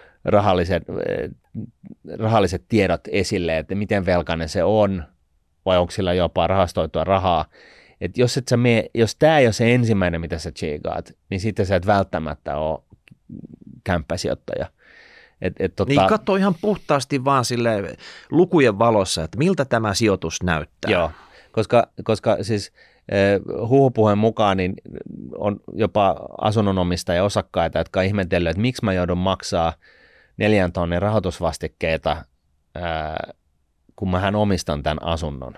rahalliset tiedot esille, että miten velkainen se on, vai onko sillä jopa rahastoitua rahaa. Et jos tämä ei ole se ensimmäinen, mitä sä tsiikaat, niin sitten sä et välttämättä ole kämppäsijoittaja. Niin katso ihan puhtaasti vaan sille lukujen valossa, että miltä tämä sijoitus näyttää. Joo, koska siis huhupuheen mukaan niin on jopa asunnonomistajia osakkaita, jotka on ihmetellyt, että miksi mä joudun maksaa 4 000 rahoitusvastikkeita, kun mähän omistan tämän asunnon.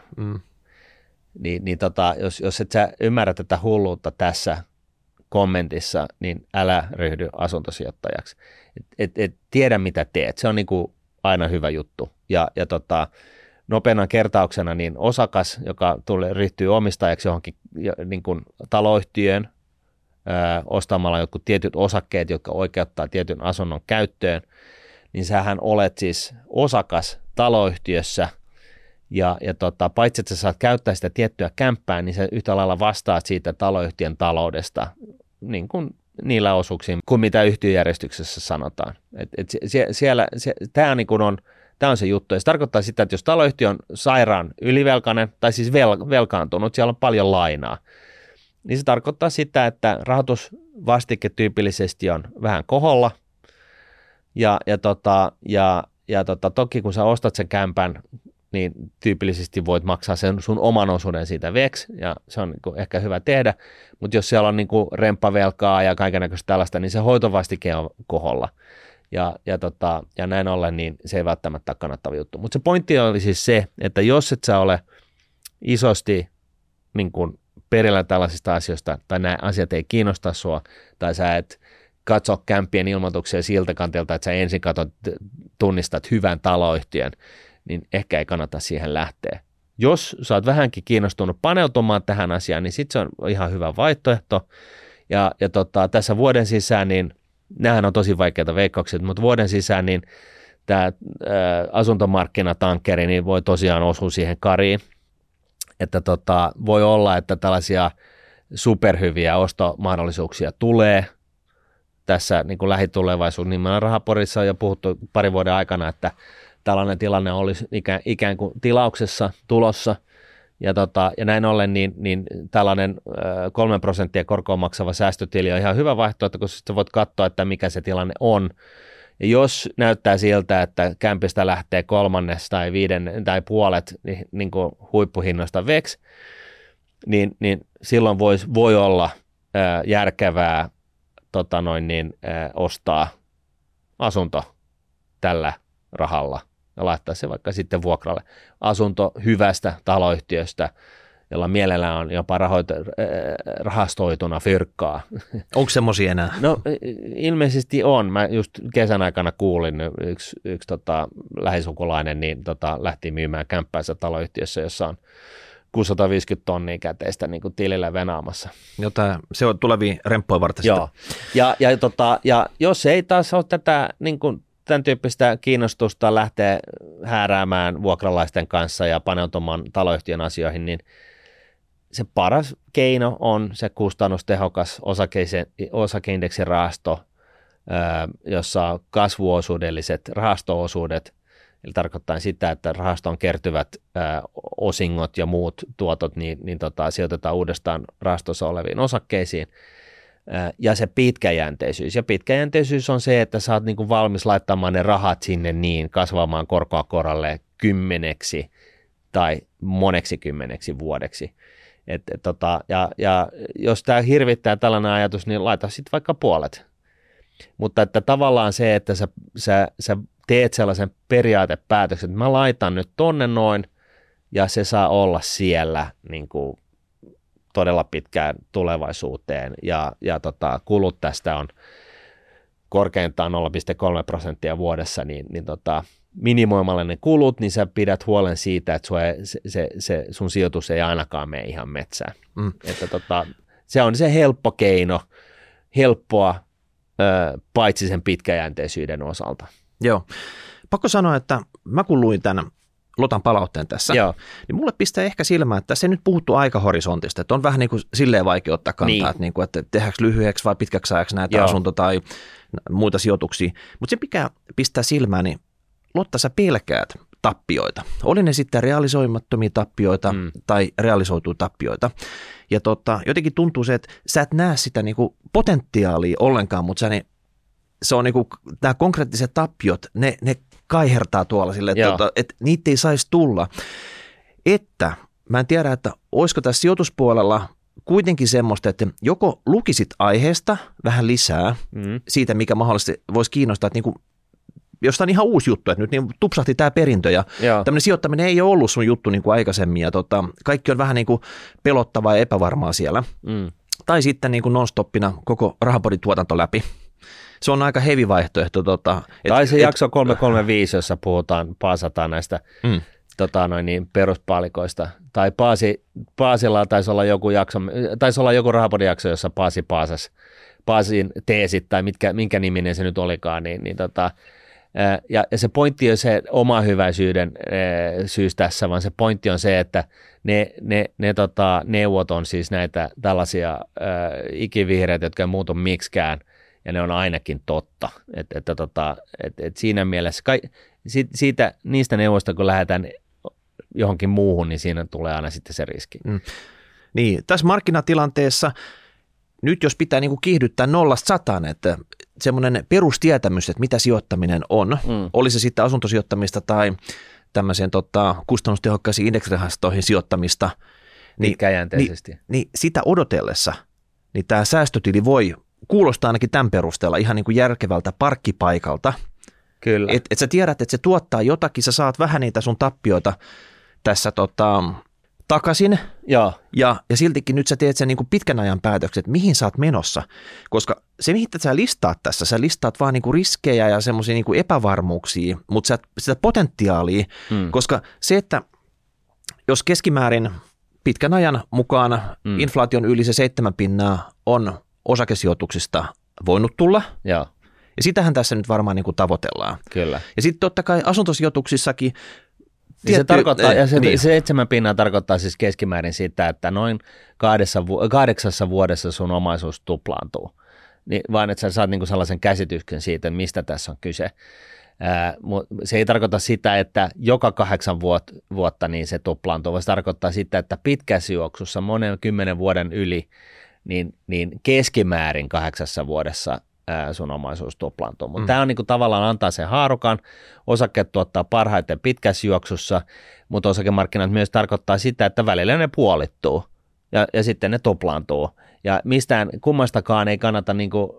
Jos et sä ymmärrä tätä hulluutta tässä kommentissa, niin älä ryhdy asuntosijoittajaksi. Et tiedä, mitä teet. Se on niin kuin aina hyvä juttu. Ja nopeana kertauksena niin osakas, joka ryhtyy omistajaksi johonkin niin kuin taloyhtiöön, ostamalla jotkut tietyt osakkeet, jotka oikeuttaa tietyn asunnon käyttöön, niin sähän olet siis osakas taloyhtiössä, ja paitsi että sä saat käyttää sitä tiettyä kämppää, niin sä yhtä lailla vastaat siitä taloyhtiön taloudesta niin kuin niillä osuuksilla, kuin mitä yhtiöjärjestyksessä sanotaan. Tämä on se juttu, ja se tarkoittaa sitä, että jos taloyhtiö on sairaan ylivelkainen, tai siis velkaantunut, siellä on paljon lainaa, niin se tarkoittaa sitä, että rahoitusvastike tyypillisesti on vähän koholla, ja toki kun sä ostat sen kämpän, niin tyypillisesti voit maksaa sen sun oman osuuden siitä veksi, ja se on niin ehkä hyvä tehdä, mutta jos siellä on niin remppavelkaa ja kaikennäköistä tällaista, niin se hoitovastike on koholla, ja näin ollen, niin se ei välttämättä ole kannattava juttu. Mutta se pointti oli siis se, että jos et sä ole isosti niin kuin perillä tällaisista asioista, tai nämä asiat ei kiinnosta sua, tai sä et katso kämppien ilmoituksia siltä kantilta, että sä ensin tunnistat hyvän taloyhtiön, niin ehkä ei kannata siihen lähteä. Jos sä oot vähänkin kiinnostunut paneutumaan tähän asiaan, niin sitten se on ihan hyvä vaihtoehto. Ja tässä vuoden sisään, niin nämähän on tosi vaikeita veikkauksia, mutta vuoden sisään niin tämä asuntomarkkinatankkeri niin voi tosiaan osua siihen kariin. Että voi olla, että tällaisia superhyviä ostomahdollisuuksia tulee tässä niin kuin lähitulevaisuudessa. Niin Rahaporissa on jo puhuttu parin vuoden aikana, että tällainen tilanne olisi ikään kuin tilauksessa tulossa, ja näin ollen niin tällainen 3% korkoa maksava säästötili on ihan hyvä vaihtoehto, koska sitten voit katsoa, että mikä se tilanne on. Ja jos näyttää siltä, että kämpistä lähtee 1/3 tai 1/5 tai puolet niin kuin huippuhinnoista veksi, niin silloin voi olla järkevää ostaa asunto tällä rahalla ja laittaa se vaikka sitten vuokralle. Asunto hyvästä taloyhtiöstä, jolla mielellään on jopa rahastoituna fyrkkaa. Onko semmoisia enää? No ilmeisesti on. Mä just kesän aikana kuulin, yksi lähisukulainen niin, lähti myymään kämppäänsä taloyhtiössä, jossa on 650 tonnia käteistä niin kuin tilille venaamassa. Se on tulevia remppoja varten. Joo. Ja jos ei taas ole tätä niin kuin tämän tyyppistä kiinnostusta lähteä hääräämään vuokralaisten kanssa ja paneutumaan taloyhtiön asioihin, niin se paras keino on se kustannustehokas osakeindeksirahasto, jossa on kasvuosuudelliset rahasto-osuudet, eli tarkoittaa sitä, että rahastoon kertyvät osingot ja muut tuotot niin sijoitetaan uudestaan rahastossa oleviin osakkeisiin. Ja se pitkäjänteisyys. Ja pitkäjänteisyys on se, että sä oot niin kuin valmis laittamaan ne rahat sinne niin kasvamaan korkoa koralle kymmeneksi tai moneksi kymmeneksi vuodeksi. Ja jos tämä hirvittää tällainen ajatus, niin laita sitten vaikka puolet. Mutta että tavallaan se, että sä teet sellaisen periaatepäätöksen, että mä laitan nyt tonne noin, ja se saa olla siellä niin kuin todella pitkään tulevaisuuteen, ja kulut tästä on korkeintaan 0,3% vuodessa, niin minimoimalla ne kulut, niin sä pidät huolen siitä, että se sun sijoitus ei ainakaan mene ihan metsään. Että se on se helppo keino, helppoa, paitsi sen pitkäjänteisyyden osalta. Joo. Pakko sanoa, että mä kun luin tämän Lotan palautteen tässä, niin mulle pistää ehkä silmään, että tässä ei nyt puhuttu aikahorisontista, että on vähän niin kuin silleen vaikea ottaa kantaa, että tehdäänkö lyhyeksi vai pitkäksi ajaksi näitä asunto- tai muita sijoituksia. Mutta se mikä pistää silmään, niin Lotta, sä pelkäät tappioita. Oli ne sitten realisoimattomia tappioita tai realisoituu tappioita. Ja jotenkin tuntuu se, että sä et näe sitä niinku potentiaalia ollenkaan, mutta se on niinku, nämä konkreettiset tappiot, ne kaihertaa tuolla silleen, että niitä ei saisi tulla. Että mä en tiedä, että olisiko tässä sijoituspuolella kuitenkin semmoista, että joko lukisit aiheesta vähän lisää siitä, mikä mahdollisesti voisi kiinnostaa, että niinku, jos tämä on ihan uusi juttu, että nyt niin tupsahti tämä perintö ja tämmöinen sijoittaminen ei ole ollut sun juttu niin kuin aikaisemmin ja kaikki on vähän niin kuin pelottavaa ja epävarmaa siellä. Tai sitten niin kuin non-stoppina koko Rahapodin tuotanto läpi. Se on aika heavy vaihtoehto. Tai se jakso 335, jossa paasataan näistä peruspaalikoista. Tai Paasilla taisi olla joku Rahapodin jakso, jossa Paasin teesit tai minkä niminen se nyt olikaan, ja se pointti on se oma hyväisyyden syys tässä, vaan se pointti on se, että ne neuvot on siis näitä tällaisia ikivihreitä, jotka ei muutu miksikään, ja ne on ainakin totta. Et siinä mielessä niistä neuvoista, kun lähdetään johonkin muuhun, niin siinä tulee aina sitten se riski. Niin, tässä markkinatilanteessa nyt jos pitää niin kuin kiihdyttää 0-100, että semmoinen perustietämys, että mitä sijoittaminen on, oli se sitten asuntosijoittamista tai tämmöiseen kustannustehokkaisiin indeksirahastoihin sijoittamista, niin sitä odotellessa, niin tämä säästötili voi kuulostaa ainakin tämän perusteella ihan niin kuin järkevältä parkkipaikalta. Kyllä. Et sä tiedät, että se tuottaa jotakin, sä saat vähän niitä sun tappioita tässä takaisin, ja siltikin nyt sä teet sen niin kuin pitkän ajan päätökset, mihin sä oot menossa, koska se, mihin sä listaat tässä, sä listaat vaan niin kuin riskejä ja semmoisia niin kuin epävarmuuksia, mutta sä sitä potentiaalia, koska se, että jos keskimäärin pitkän ajan mukaan inflaation yli se 7% on osakesijoituksista voinut tulla, ja sitähän tässä nyt varmaan niin kuin tavoitellaan. Kyllä. Ja sitten totta kai asuntosijoituksissakin se tarkoittaa, ja se 7% tarkoittaa siis keskimäärin sitä, että noin 8 vuodessa sun omaisuus tuplaantuu. Niin, vaan että sä saat niinku sellaisen käsityksen siitä, että mistä tässä on kyse. Se ei tarkoita sitä, että joka 8 vuotta niin se tuplaantuu, vaan se tarkoittaa sitä, että pitkässä juoksussa monen 10 vuoden yli, niin keskimäärin 8 vuodessa sun omaisuus tuplaantuu. Mutta tämä on niinku tavallaan antaa sen haarukan, osakkeet tuottaa parhaiten pitkässä juoksussa, mutta osakemarkkinat myös tarkoittaa sitä, että välillä ne puolittuu ja sitten ne tuplaantuu. Ja mistään kummastakaan ei kannata niinku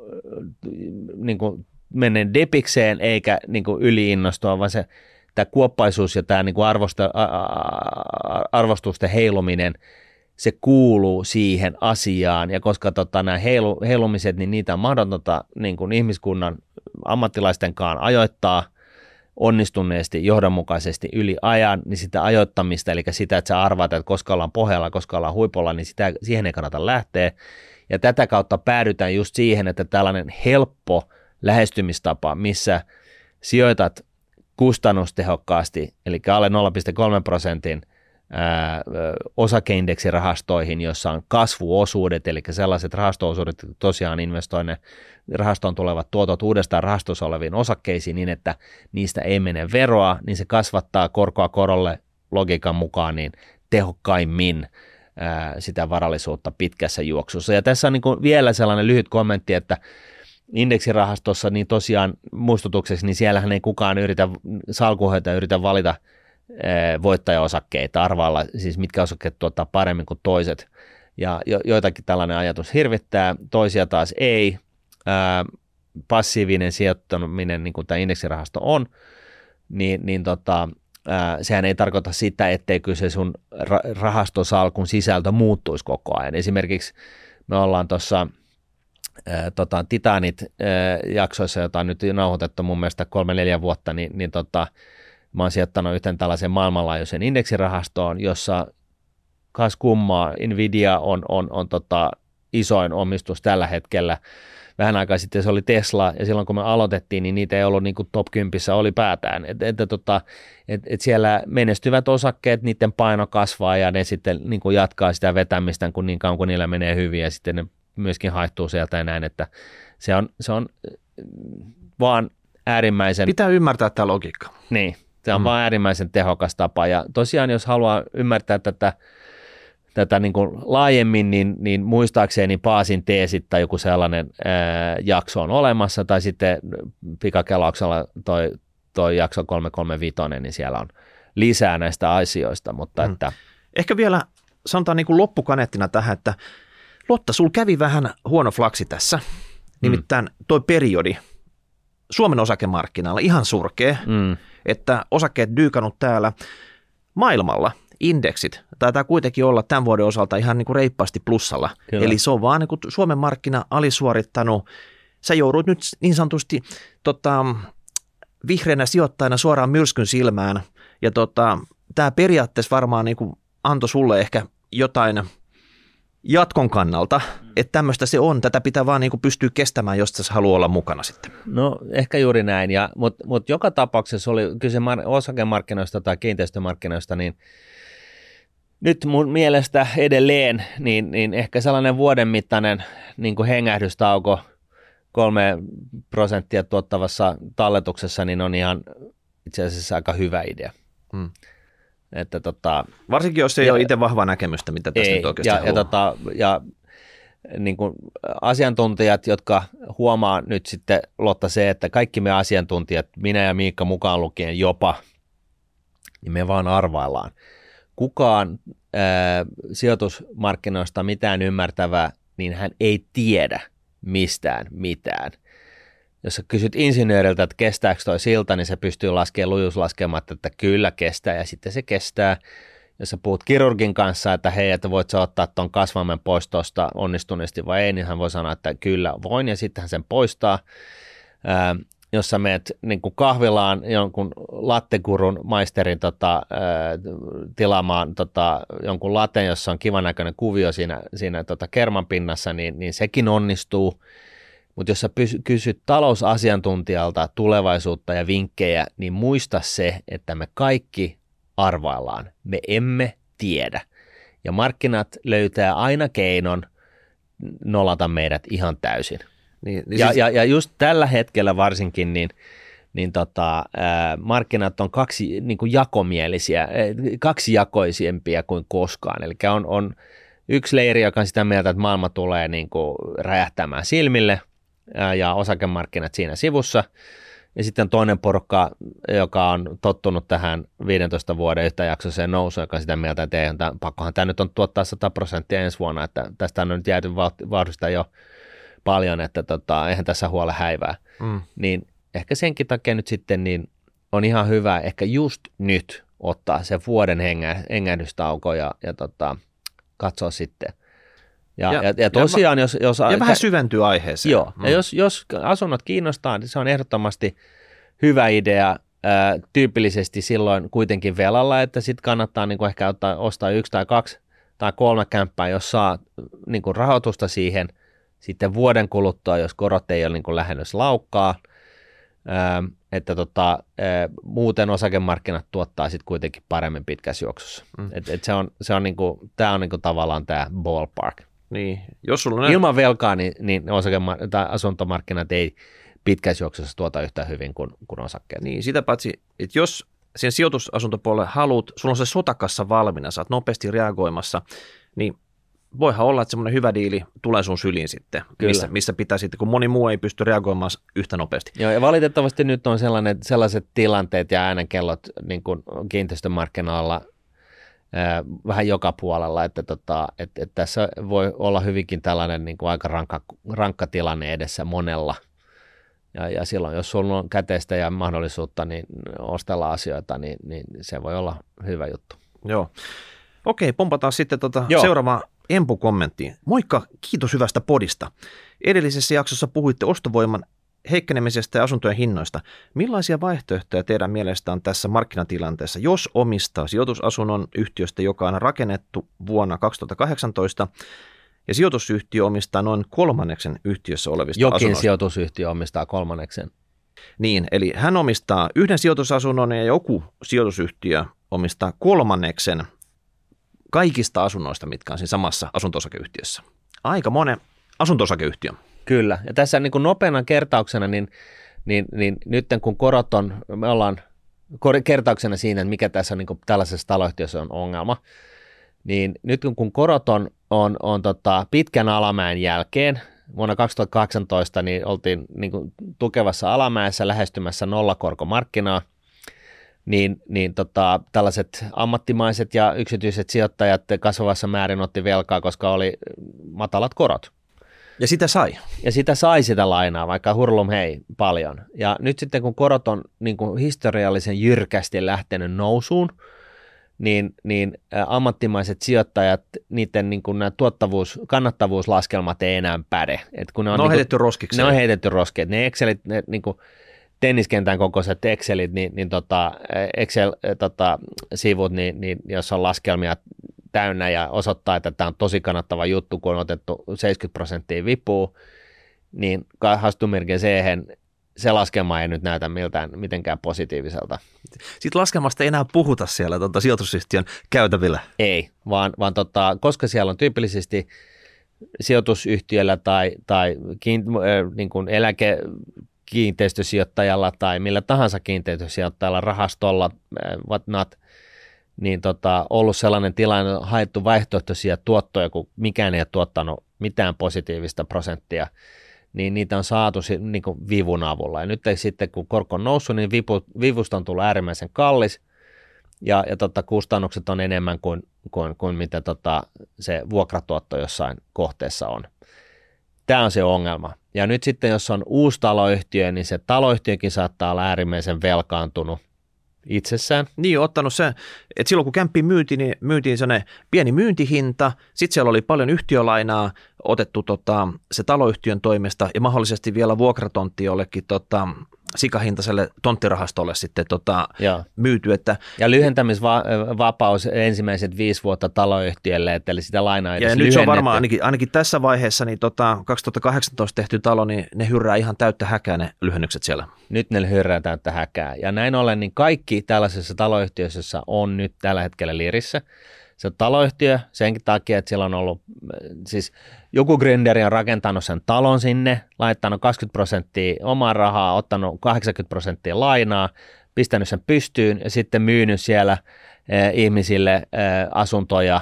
mennä depikseen eikä niinku yliinnostua, vaan tämä kuoppaisuus ja tämä niinku arvostusten heiluminen, se kuuluu siihen asiaan, ja koska nämä heilumiset, niin niitä on mahdotonta niin kuin ihmiskunnan ammattilaistenkaan ajoittaa onnistuneesti, johdonmukaisesti yli ajan, niin sitä ajoittamista, eli sitä, että sä arvaat, että koska ollaan pohjalla, koska ollaan huipulla, niin siihen ei kannata lähteä. Ja tätä kautta päädytään just siihen, että tällainen helppo lähestymistapa, missä sijoitat kustannustehokkaasti, eli alle 0,3% osakeindeksirahastoihin, jossa on kasvuosuudet, eli sellaiset rahasto-osuudet, tosiaan investoinne rahastoon tulevat tuotot uudestaan rahastossa oleviin osakkeisiin niin, että niistä ei mene veroa, niin se kasvattaa korkoa korolle logiikan mukaan niin tehokkaimmin sitä varallisuutta pitkässä juoksussa. Ja tässä on niin kuin vielä sellainen lyhyt kommentti, että indeksirahastossa niin tosiaan muistutukseksi, niin siellähän ei kukaan salkuhoitaja yritä valita voittajaosakkeita, arvailla siis mitkä osakkeet tuottaa paremmin kuin toiset. Ja joitakin tällainen ajatus hirvittää, toisia taas ei. Passiivinen sijoittaminen, niin kuin tämä indeksirahasto on, sehän ei tarkoita sitä, etteikö se sun rahastosalkun sisältö muuttuisi koko ajan. Esimerkiksi me ollaan tuossa Titanit-jaksoissa, jota on nyt nauhoitettu mun mielestä 3-4 vuotta, niin mä oon sijoittanut yhten tällaisen maailmanlaajuisen indeksirahastoon, jossa kas kummaa Nvidia on isoin omistus tällä hetkellä. Vähän aikaa sitten se oli Tesla, ja silloin kun me aloitettiin, niin niitä ei ollut niin kuin top 10 oli päätään. Et siellä menestyvät osakkeet, niiden paino kasvaa, ja ne sitten niin kuin jatkaa sitä vetämistä, kun niin kauan kun niillä menee hyvin, ja sitten ne myöskin haihtuu sieltä ja näin, että se on vaan äärimmäisen... Pitää ymmärtää tämä logiikka. Niin, se on vaan äärimmäisen tehokas tapa, ja tosiaan jos haluaa ymmärtää tätä niin kuin laajemmin, niin muistaakseni Paasin teesit tai joku sellainen jakso on olemassa, tai sitten pikakelauksella toi jakso 335, niin siellä on lisää näistä asioista, mutta että... Ehkä vielä sanotaan niin kuin loppukaneettina tähän, että Lotta, sul kävi vähän huono flaksi tässä, nimittäin toi periodi Suomen osakemarkkinoilla ihan surkea, että osakkeet dyykannut täällä maailmalla. Indeksit taitaa kuitenkin olla tämän vuoden osalta ihan niin kuin reippaasti plussalla. Kyllä. Eli se on vaan niin kuin Suomen markkina alisuorittanut. Sä joudut nyt niin sanotusti vihreänä sijoittajana suoraan myrskyn silmään. Ja tämä periaatteessa varmaan niin kuin antoi sulle ehkä jotain jatkon kannalta, että tämmöistä se on. Tätä pitää vaan niin kuin pystyä kestämään, jos sä haluaa olla mukana sitten. No ehkä juuri näin, mutta joka tapauksessa oli kyse osakemarkkinoista tai kiinteistömarkkinoista, niin nyt mun mielestä edelleen, niin ehkä sellainen vuoden mittainen niin kuin hengähdystauko 3% tuottavassa talletuksessa, niin on ihan itse asiassa aika hyvä idea. Että varsinkin, jos ei ole itse vahvaa näkemystä, mitä tästä nyt oikeasti haluaa. Ja niin kuin asiantuntijat, jotka huomaa nyt sitten, Lotta, se, että kaikki me asiantuntijat, minä ja Miikka mukaan lukien jopa, niin me vaan arvaillaan. Kukaan sijoitusmarkkinoista mitään ymmärtävää, niin hän ei tiedä mistään mitään. Jos sä kysyt insinööriltä, että kestääkö toi silta, niin se pystyy laskemaan lujuuslaskelmat, että kyllä kestää, ja sitten se kestää. Jos sä puhut kirurgin kanssa, että hei, että voit sä ottaa ton kasvaimen pois tuosta onnistuneesti vai ei, niin hän voi sanoa, että kyllä voin, ja sitten hän sen poistaa. Jos sä meet niin kuin kahvilaan jonkun lattekurun maisterin tilaamaan jonkun laten, jossa on kivan näköinen kuvio siinä kerman pinnassa, niin sekin onnistuu. Mutta jos sä kysyt talousasiantuntijalta tulevaisuutta ja vinkkejä, niin muista se, että me kaikki arvaillaan. Me emme tiedä. Ja markkinat löytää aina keinon nolata meidät ihan täysin. Ja just tällä hetkellä varsinkin, niin markkinat on kaksijakoisempia kuin koskaan. Eli on yksi leiri, joka on sitä mieltä, että maailma tulee niin kuin räjähtämään silmille, ja osakemarkkinat siinä sivussa. Ja sitten toinen porukka, joka on tottunut tähän 15 vuoden yhtäjaksoiseen nousuun, joka on sitä mieltä, että pakkohan tämä nyt on tuottaa 100% ensi vuonna, että tästä on nyt jääty vauhdista jo paljon, että eihän tässä huole häivää. Niin ehkä senkin takia nyt sitten niin on ihan hyvä ehkä just nyt ottaa se vuoden hengähdystauko ja katsoa sitten. Ja tosiaan, jos vähän syventyy aiheeseen. Joo, ja jos asunnot kiinnostaa, niin se on ehdottomasti hyvä idea, tyypillisesti silloin kuitenkin velalla, että sitten kannattaa niin kuin ehkä ostaa 1 tai 2 tai 3 kämppää, jos saa niin kuin rahoitusta siihen sitten vuoden kuluttua, jos korot ei ole niin kuin lähennys laukkaa, että muuten osakemarkkinat tuottaa sitten kuitenkin paremmin pitkässä juoksussa. Se on niin kuin, tämä on niin kuin tavallaan tämä ballpark. Niin, jos sulla ilman velkaa, niin tai asuntomarkkinat ei pitkässä juoksussa tuota yhtä hyvin kuin osakkeet. Niin, sitä paitsi, että jos sen sijoitusasuntopuolelle haluat, sulla on se sotakassa valmiina, sä oot nopeasti reagoimassa, niin voihan olla, että semmoinen hyvä diili tulee sun syliin sitten, missä pitää sitten, kun moni muu ei pysty reagoimaan yhtä nopeasti. Joo, ja valitettavasti nyt on sellaiset tilanteet ja äänenkellot niin kuin kiinteistömarkkinoilla vähän joka puolella, että tässä voi olla hyvinkin tällainen niin kuin aika rankka tilanne edessä monella. Ja silloin, jos sulla on käteistä ja mahdollisuutta niin ostella asioita, niin se voi olla hyvä juttu. Joo. Okei, pompataan sitten seuraavaan Empu-kommenttiin. Moikka, kiitos hyvästä podista. Edellisessä jaksossa puhuitte ostovoiman heikkenemisestä ja asuntojen hinnoista. Millaisia vaihtoehtoja teidän mielestä on tässä markkinatilanteessa, jos omistaa sijoitusasunnon yhtiöstä, joka on rakennettu vuonna 2018, ja sijoitusyhtiö omistaa noin 1/3 yhtiössä olevista asunnoista? Jokin sijoitusyhtiö omistaa 1/3. Niin, eli hän omistaa yhden sijoitusasunnon ja joku sijoitusyhtiö omistaa 1/3 kaikista asunnoista, mitkä on siinä samassa asunto-osakeyhtiössä. Aika monen asunto-osakeyhtiö. Kyllä, ja tässä niin kuin nopeana kertauksena, niin nyt kun korot on, me ollaan kertauksena siinä, että mikä tässä niin kuin tällaisessa taloyhtiössä on ongelma, niin nyt kun korot on pitkän alamäen jälkeen, vuonna 2018 niin oltiin niin kuin tukevassa alamäessä lähestymässä nollakorkomarkkinaa, niin tällaiset ammattimaiset ja yksityiset sijoittajat kasvavassa määrin otti velkaa, koska oli matalat korot. Ja sitä sai. Ja sitä lainaa, vaikka hurlum hei paljon. Ja nyt sitten kun korot on niin kuin historiallisen jyrkästi lähtenyt nousuun, niin ammattimaiset sijoittajat, niiden niin kuin nämä kannattavuuslaskelmat ei enää päde. Et kun ne on heitetty roskiksi. Ne on heitetty roskiin. Ne Excelit, ne niin kuin tenniskentän kokoiset Excelit, niin Excel-sivut, niin jos on laskelmia täynnä ja osoittaa, että tämä on tosi kannattava juttu, kun on otettu 70% vipua, niin hastumirkin se laskelma ei nyt näytä mitenkään positiiviselta. Sitten laskelmasta ei enää puhuta siellä sijoitusyhtiön käytävillä. Ei, vaan koska siellä on tyypillisesti sijoitusyhtiöllä tai niin kuin eläkekiinteistösijoittajalla tai millä tahansa kiinteistösijoittajalla, rahastolla, whatnot, niin ollut sellainen tilanne, haettu vaihtoehtoisia tuottoja, kun mikään ei ole tuottanut mitään positiivista prosenttia, niin niitä on saatu niin kuin vivun avulla. Ja nyt sitten, kun korko on noussut, niin vivusta on tullut äärimmäisen kallis, ja kustannukset on enemmän kuin mitä se vuokratuotto jossain kohteessa on. Tämä on se ongelma. Ja nyt sitten, jos on uusi taloyhtiö, niin se taloyhtiökin saattaa olla äärimmäisen velkaantunut itsessään. Niin, ottanut se, että silloin kun kämppi myytiin, niin myytiin sellainen pieni myyntihinta, sitten siellä oli paljon yhtiölainaa otettu se taloyhtiön toimesta ja mahdollisesti vielä vuokratontti jollekin sikahintaiselle tonttirahastolle sitten myyty. Ja lyhentämisvapaus ensimmäiset 5 vuotta taloyhtiölle, eli sitä lainaa edes ja nyt se on varmaan ainakin tässä vaiheessa, niin 2018 tehty talo, niin ne hyrrää ihan täyttä häkää ne lyhennykset siellä. Nyt ne hyrrää täyttä häkää. Ja näin ollen, niin kaikki tällaisessa taloyhtiössä on nyt tällä hetkellä lirissä. Se taloyhtiö senkin takia, että siellä on ollut, siis joku gründeri on rakentanut sen talon sinne, laittanut 20% omaa rahaa, ottanut 80% lainaa, pistänyt sen pystyyn ja sitten myynyt siellä ihmisille asuntoja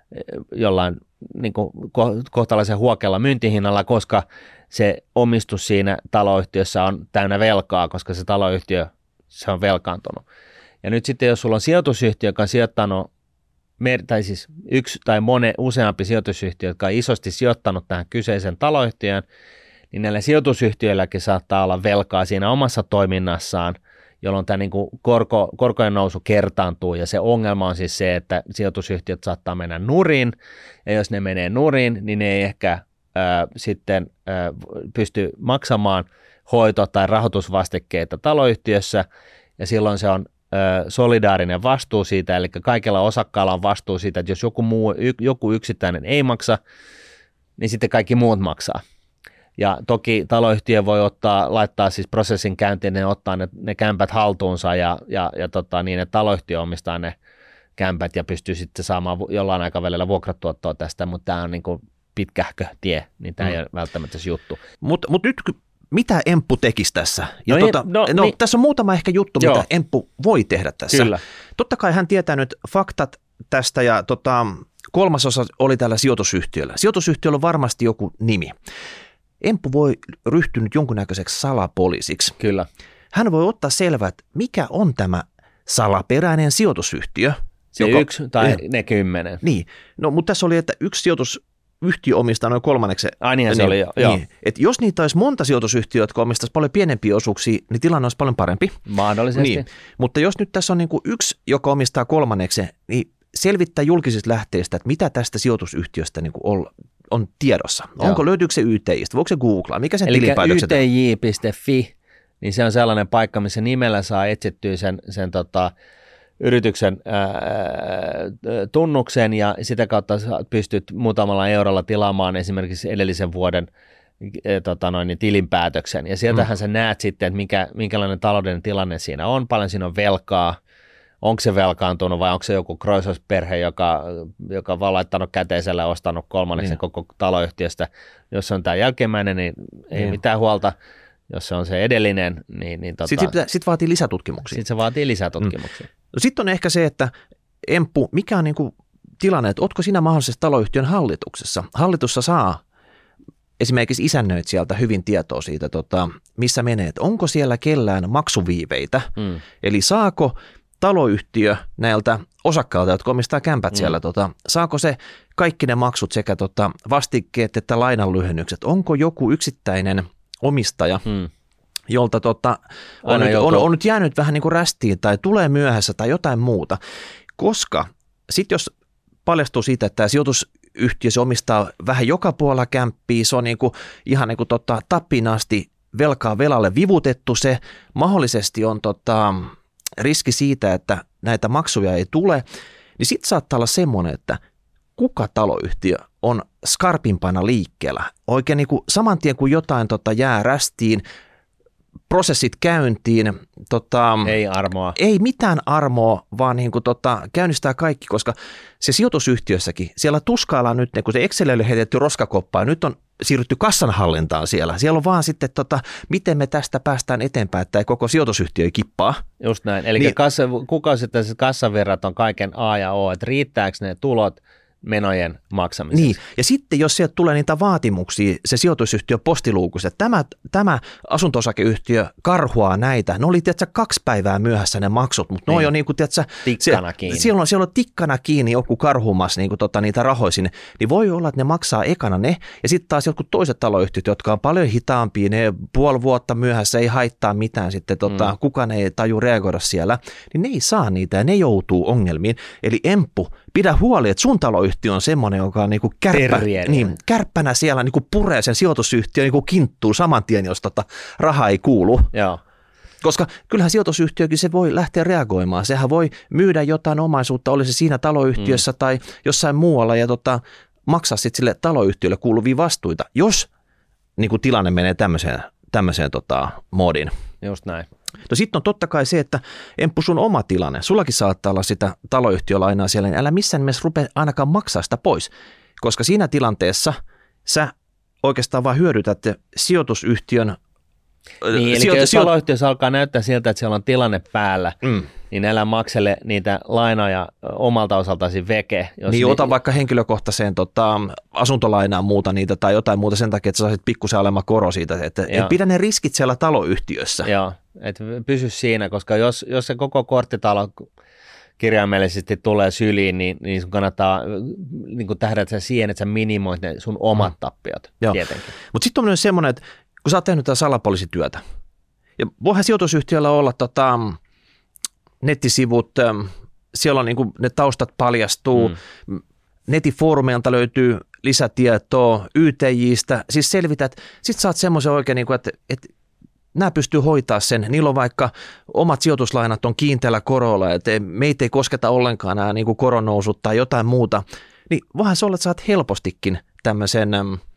jollain niin kuin kohtalaisen huokealla myyntihinnalla, koska se omistus siinä taloyhtiössä on täynnä velkaa, koska se taloyhtiö se on velkaantunut. Ja nyt sitten, jos sulla on sijoitusyhtiö, joka on sijoittanut tai siis yksi tai useampi sijoitusyhtiö, jotka on isosti sijoittanut tähän kyseisen taloyhtiöön, niin näillä sijoitusyhtiöilläkin saattaa olla velkaa siinä omassa toiminnassaan, jolloin tämä niin kuin korkojen nousu kertaantuu, ja se ongelma on siis se, että sijoitusyhtiöt saattaa mennä nurin, ja jos ne menee nurin, niin ne ei ehkä sitten pysty maksamaan hoito- tai rahoitusvastikkeita taloyhtiössä, ja silloin se on solidaarinen vastuu siitä, eli kaikilla osakkailla on vastuu siitä, että jos joku yksittäinen ei maksa, niin sitten kaikki muut maksaa. Ja toki taloyhtiö voi laittaa siis prosessin käyntiin, ne ottaa ne kämpät haltuunsa ja niin, että taloyhtiö omistaa ne kämpät ja pystyy sitten saamaan jollain aikavälillä vuokratuottoa tästä, mutta tämä on niin kuin pitkähkö tie, niin tämä ei ole välttämättä se juttu. Mutta nyt mitä Emppu tekisi tässä? Ja niin. Tässä on muutama ehkä juttu, mitä Emppu voi tehdä tässä. Kyllä. Totta kai hän tietää nyt faktat tästä ja kolmas osa oli tällä sijoitusyhtiöllä. Sijoitusyhtiöllä on varmasti joku nimi. Emppu voi ryhtyä nyt jonkunnäköiseksi salapoliisiksi. Kyllä. Hän voi ottaa selvää, että mikä on tämä salaperäinen sijoitusyhtiö. Se yksi tai ne 10. Niin, no mutta tässä oli, että yksi sijoitusyhtiö omistaa noin kolmanneksen. Ai niin, se oli jo. Niin, että jos niitä olisi monta sijoitusyhtiöä, jotka omistaisi paljon pienempiä osuuksia, niin tilanne olisi paljon parempi. Mahdollisesti. Niin, mutta jos nyt tässä on niin kuin yksi, joka omistaa kolmanneksen, niin selvittää julkisista lähteistä, että mitä tästä sijoitusyhtiöstä niin kuin on tiedossa. Löytyykö se YTI:stä, voiko se googlaa, mikä sen tilinpäätökset on? Eli ytj.fi, niin se on sellainen paikka, missä nimellä saa etsittyä sen yrityksen tunnuksen ja sitä kautta pystyt muutamalla eurolla tilaamaan esimerkiksi edellisen vuoden tilinpäätöksen. Ja sieltähän sä näet sitten, että minkälainen taloudellinen tilanne siinä on, paljon siinä on velkaa, onko se velkaantunut vai onko se joku Kroisos-perhe, joka on laittanut käteisellä ja ostanut kolmanneksen koko taloyhtiöstä. Jos se on tämä jälkimmäinen, niin ei mitään huolta. Jos se on se edellinen, niin Sitten vaatii lisätutkimuksia. Sitten se vaatii lisätutkimuksia. No sitten on ehkä se, että Emppu, mikä on niinku tilanne, että ootko sinä mahdollisesti taloyhtiön hallituksessa? Hallitussa saa esimerkiksi isännöitsijältä hyvin tietoa siitä, missä menee. Että onko siellä kellään maksuviiveitä? Eli saako taloyhtiö näiltä osakkailta, jotka omistaa kämpät siellä, saako se kaikki ne maksut sekä vastikkeet että lainanlyhennykset? Onko joku yksittäinen omistaja, jolta on nyt jäänyt vähän niin kuin rästiin tai tulee myöhässä tai jotain muuta, koska sitten jos paljastuu siitä, että tämä sijoitusyhtiö se omistaa vähän joka puolella kämppiä, se on niin kuin, ihan niin kuin tappiin asti velkaa velalle vivutettu, se mahdollisesti on riski siitä, että näitä maksuja ei tule, niin sitten saattaa olla semmoinen, että kuka taloyhtiö on skarpimpana liikkeellä. Oikein niin kuin saman tien kun jotain jää rästiin, prosessit käyntiin. Ei armoa. Ei mitään armoa, vaan niin kuin käynnistää kaikki, koska se sijoitusyhtiössäkin, siellä tuskaillaan nyt, kun se Excel oli heitetty roskakoppaan, nyt on siirrytty kassanhallintaan siellä. Siellä on vaan sitten, miten me tästä päästään eteenpäin, että koko sijoitusyhtiö ei kippaa. Just näin. Eli niin, kuukausittaiset kassavirrat on kaiken A ja O, että riittääkö ne tulot menojen maksamiseksi. Niin, ja sitten jos sieltä tulee niitä vaatimuksia, se sijoitusyhtiö postiluukussa, että tämä asunto-osakeyhtiö karhuaa näitä, ne oli 2 päivää myöhässä ne maksut, mutta ne on niin kuin, tikkana kiinni. Siellä on tikkana kiinni joku karhumassa niin kuin niitä rahoja sinne, niin voi olla, että ne maksaa ekana ne, ja sitten taas jotkut toiset taloyhtiöt, jotka on paljon hitaampia, ne puoli vuotta myöhässä ei haittaa mitään sitten, kukaan ei taju reagoida siellä, niin ne ei saa niitä ja ne joutuu ongelmiin. Eli Emppu, pidä huoli, että sun taloyhtiö on semmoinen, joka on niinku kärppänä siellä niinku puree sen sijoitusyhtiön niinku kinttuu saman tien, jos raha ei kuulu. Joo. Koska kyllähän sijoitusyhtiökin se voi lähteä reagoimaan. Sehän voi myydä jotain omaisuutta, oli se siinä taloyhtiössä tai jossain muualla ja maksaa sitten sille taloyhtiölle kuuluvia vastuita, jos niinku tilanne menee tämmöiseen moodiin. Just näin. No sitten on totta kai se, että Emppu sun oma tilanne, sullakin saattaa olla sitä taloyhtiölainaa siellä, niin älä missään nimessä rupea ainakaan maksaa sitä pois, koska siinä tilanteessa sä oikeastaan vaan hyödytät sijoitusyhtiön. Niin, eli jos taloyhtiössä alkaa näyttää siltä, että siellä on tilanne päällä, niin älä maksele niitä lainoja omalta osaltasi veke. Niin ota vaikka henkilökohtaiseen asuntolainaan muuta niitä tai jotain muuta sen takia, että sä saisit pikkusen alemman koro siitä, että pidä ne riskit siellä taloyhtiössä. Joo, että pysy siinä, koska jos se koko korttitalo kirjaimellisesti tulee syliin, niin sun kannattaa niin tähdätä siihen, että sä minimoit ne sun omat tappiot tietenkin. Mutta sitten on myös semmoinen, että kun sä oot tehnyt tätä salapoliisityötä, ja voihan sijoitusyhtiöllä olla nettisivut, siellä on niin kuin ne taustat paljastuu, netin foorumeilta löytyy lisätietoa, YTJistä, siis selvität, sitten saat semmoisen oikein, niin kuin, että nämä pystyy hoitaa sen, niillä on vaikka omat sijoituslainat on kiinteällä korolla, että meitä ei kosketa ollenkaan nämä niin kuin koronnousut tai jotain muuta, niin voihan se olla, että saat helpostikin tämmöisen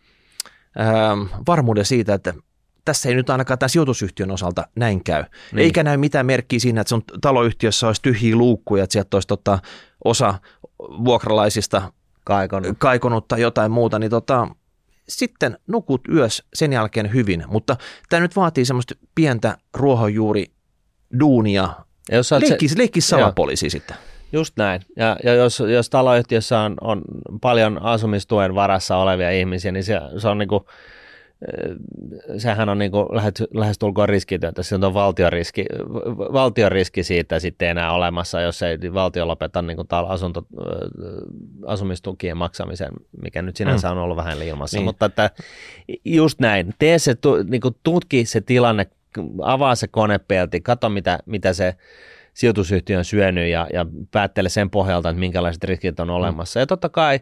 varmuuden siitä, että tässä ei nyt ainakaan tämän sijoitusyhtiön osalta näin käy. Niin. Eikä näy mitään merkkiä siinä, että sun taloyhtiössä olisi tyhjiä luukkuja, että sieltä olisi osa vuokralaisista kaikonut tai jotain muuta, niin sitten nukut yös sen jälkeen hyvin. Mutta tämä nyt vaatii semmoista pientä ruohonjuuri duunia. Leikki salapoliisi sitten. Just näin. Ja jos taloyhtiössä on paljon asumistuen varassa olevia ihmisiä, niin se on niinku, sehän on niinku lähestulkoon riskitöntä. Se on valtion riski siitä sitten enää olemassa, jos ei valtio lopeta niinku asumistukien maksamisen, mikä nyt sinänsä on ollut vähän ilmassa. Niin. Mutta että just näin. Tee se, niinku tutki se tilanne, avaa se konepelti, katso mitä se sijoitusyhtiö on syönyt ja päättele sen pohjalta, että minkälaiset riskit on olemassa. Ja totta kai,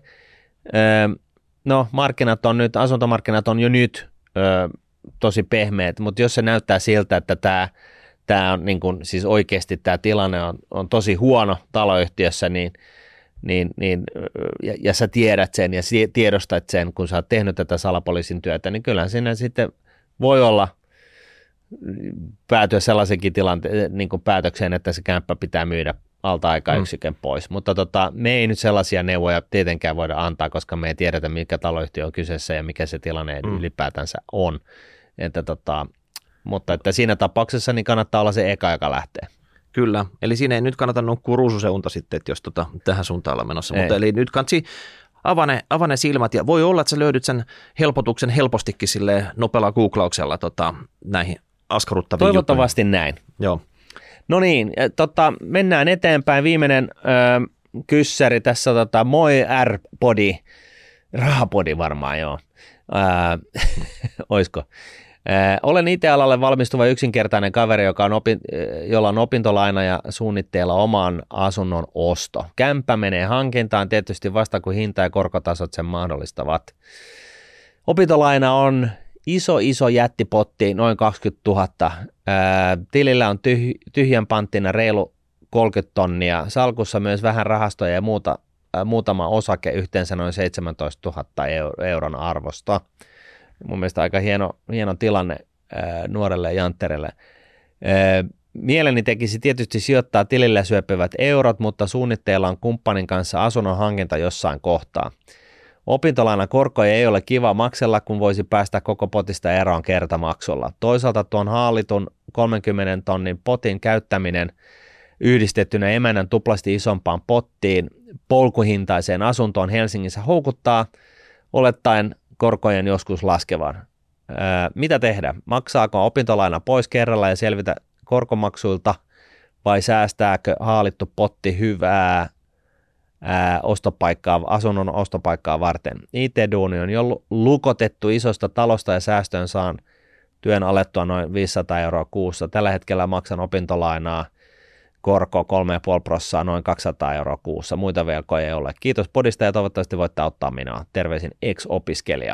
asuntomarkkinat on jo nyt tosi pehmeät, mutta jos se näyttää siltä, että tämä on niin kuin, siis oikeasti tämä tilanne on tosi huono taloyhtiössä, ja sä tiedät sen ja tiedostat sen, kun sä oot tehnyt tätä salapoliisin työtä, niin kyllähän siinä sitten voi olla päätyä sellaisenkin niin kuin päätökseen, että se kämppä pitää myydä alta aikaa yksikön pois. Mutta me ei nyt sellaisia neuvoja tietenkään voida antaa, koska me ei tiedetä, mikä taloyhtiö on kyseessä ja mikä se tilanne ylipäätänsä on. Mutta että siinä tapauksessa niin kannattaa olla se eka, joka lähtee. Kyllä, eli siinä ei nyt kannata nukkua ruususeunta sitten, että jos tähän suuntaan ollaan menossa. Mutta eli nyt kannattaa avane silmät ja voi olla, että sä löydät sen helpotuksen helpostikin silleen nopealla googlauksella näihin askarruttaviin toivottavasti juttuihin. Näin. Joo. No niin, mennään eteenpäin. Viimeinen kyssäri tässä, moi R-podi, rahapodi varmaan joo, oisko. Olen IT-alalle valmistuva yksinkertainen kaveri, jolla on opintolaina ja suunnitteilla oman asunnon osto. Kämppä menee hankintaan tietysti vasta kun hinta ja korkotasot sen mahdollistavat. Opintolaina on iso jättipotti, noin 20 000. Tilillä on tyhjän panttina reilu 30 tonnia. Salkussa myös vähän rahastoja ja muutama osake, yhteensä noin 17 000 euron arvosta. Mun mielestä aika hieno tilanne nuorelle jantterelle. Mieleni tekisi tietysti sijoittaa tilillä syöpyvät eurot, mutta suunnitteilla on kumppanin kanssa asunnon hankinta jossain kohtaa. Opintolainan korkoja ei ole kiva maksella, kun voisi päästä koko potista eroon kertamaksulla. Toisaalta tuon haalitun 30 tonnin potin käyttäminen yhdistettynä emännän tuplasti isompaan pottiin polkuhintaiseen asuntoon Helsingissä houkuttaa, olettaen korkojen joskus laskevan. Mitä tehdä? Maksaako opintolaina pois kerralla ja selvitä korkomaksuilta vai säästääkö haalittu potti hyvää asunnon ostopaikkaa varten? IT-duuni on jo lukotettu isosta talosta ja säästöön saan työn alettua noin 500 euroa kuussa. Tällä hetkellä maksan opintolainaa korko 3,5%, noin 200 euroa kuussa. Muita velkoja ei ole. Kiitos podista ja toivottavasti voitte auttaa minua. Terveisin ex-opiskelija.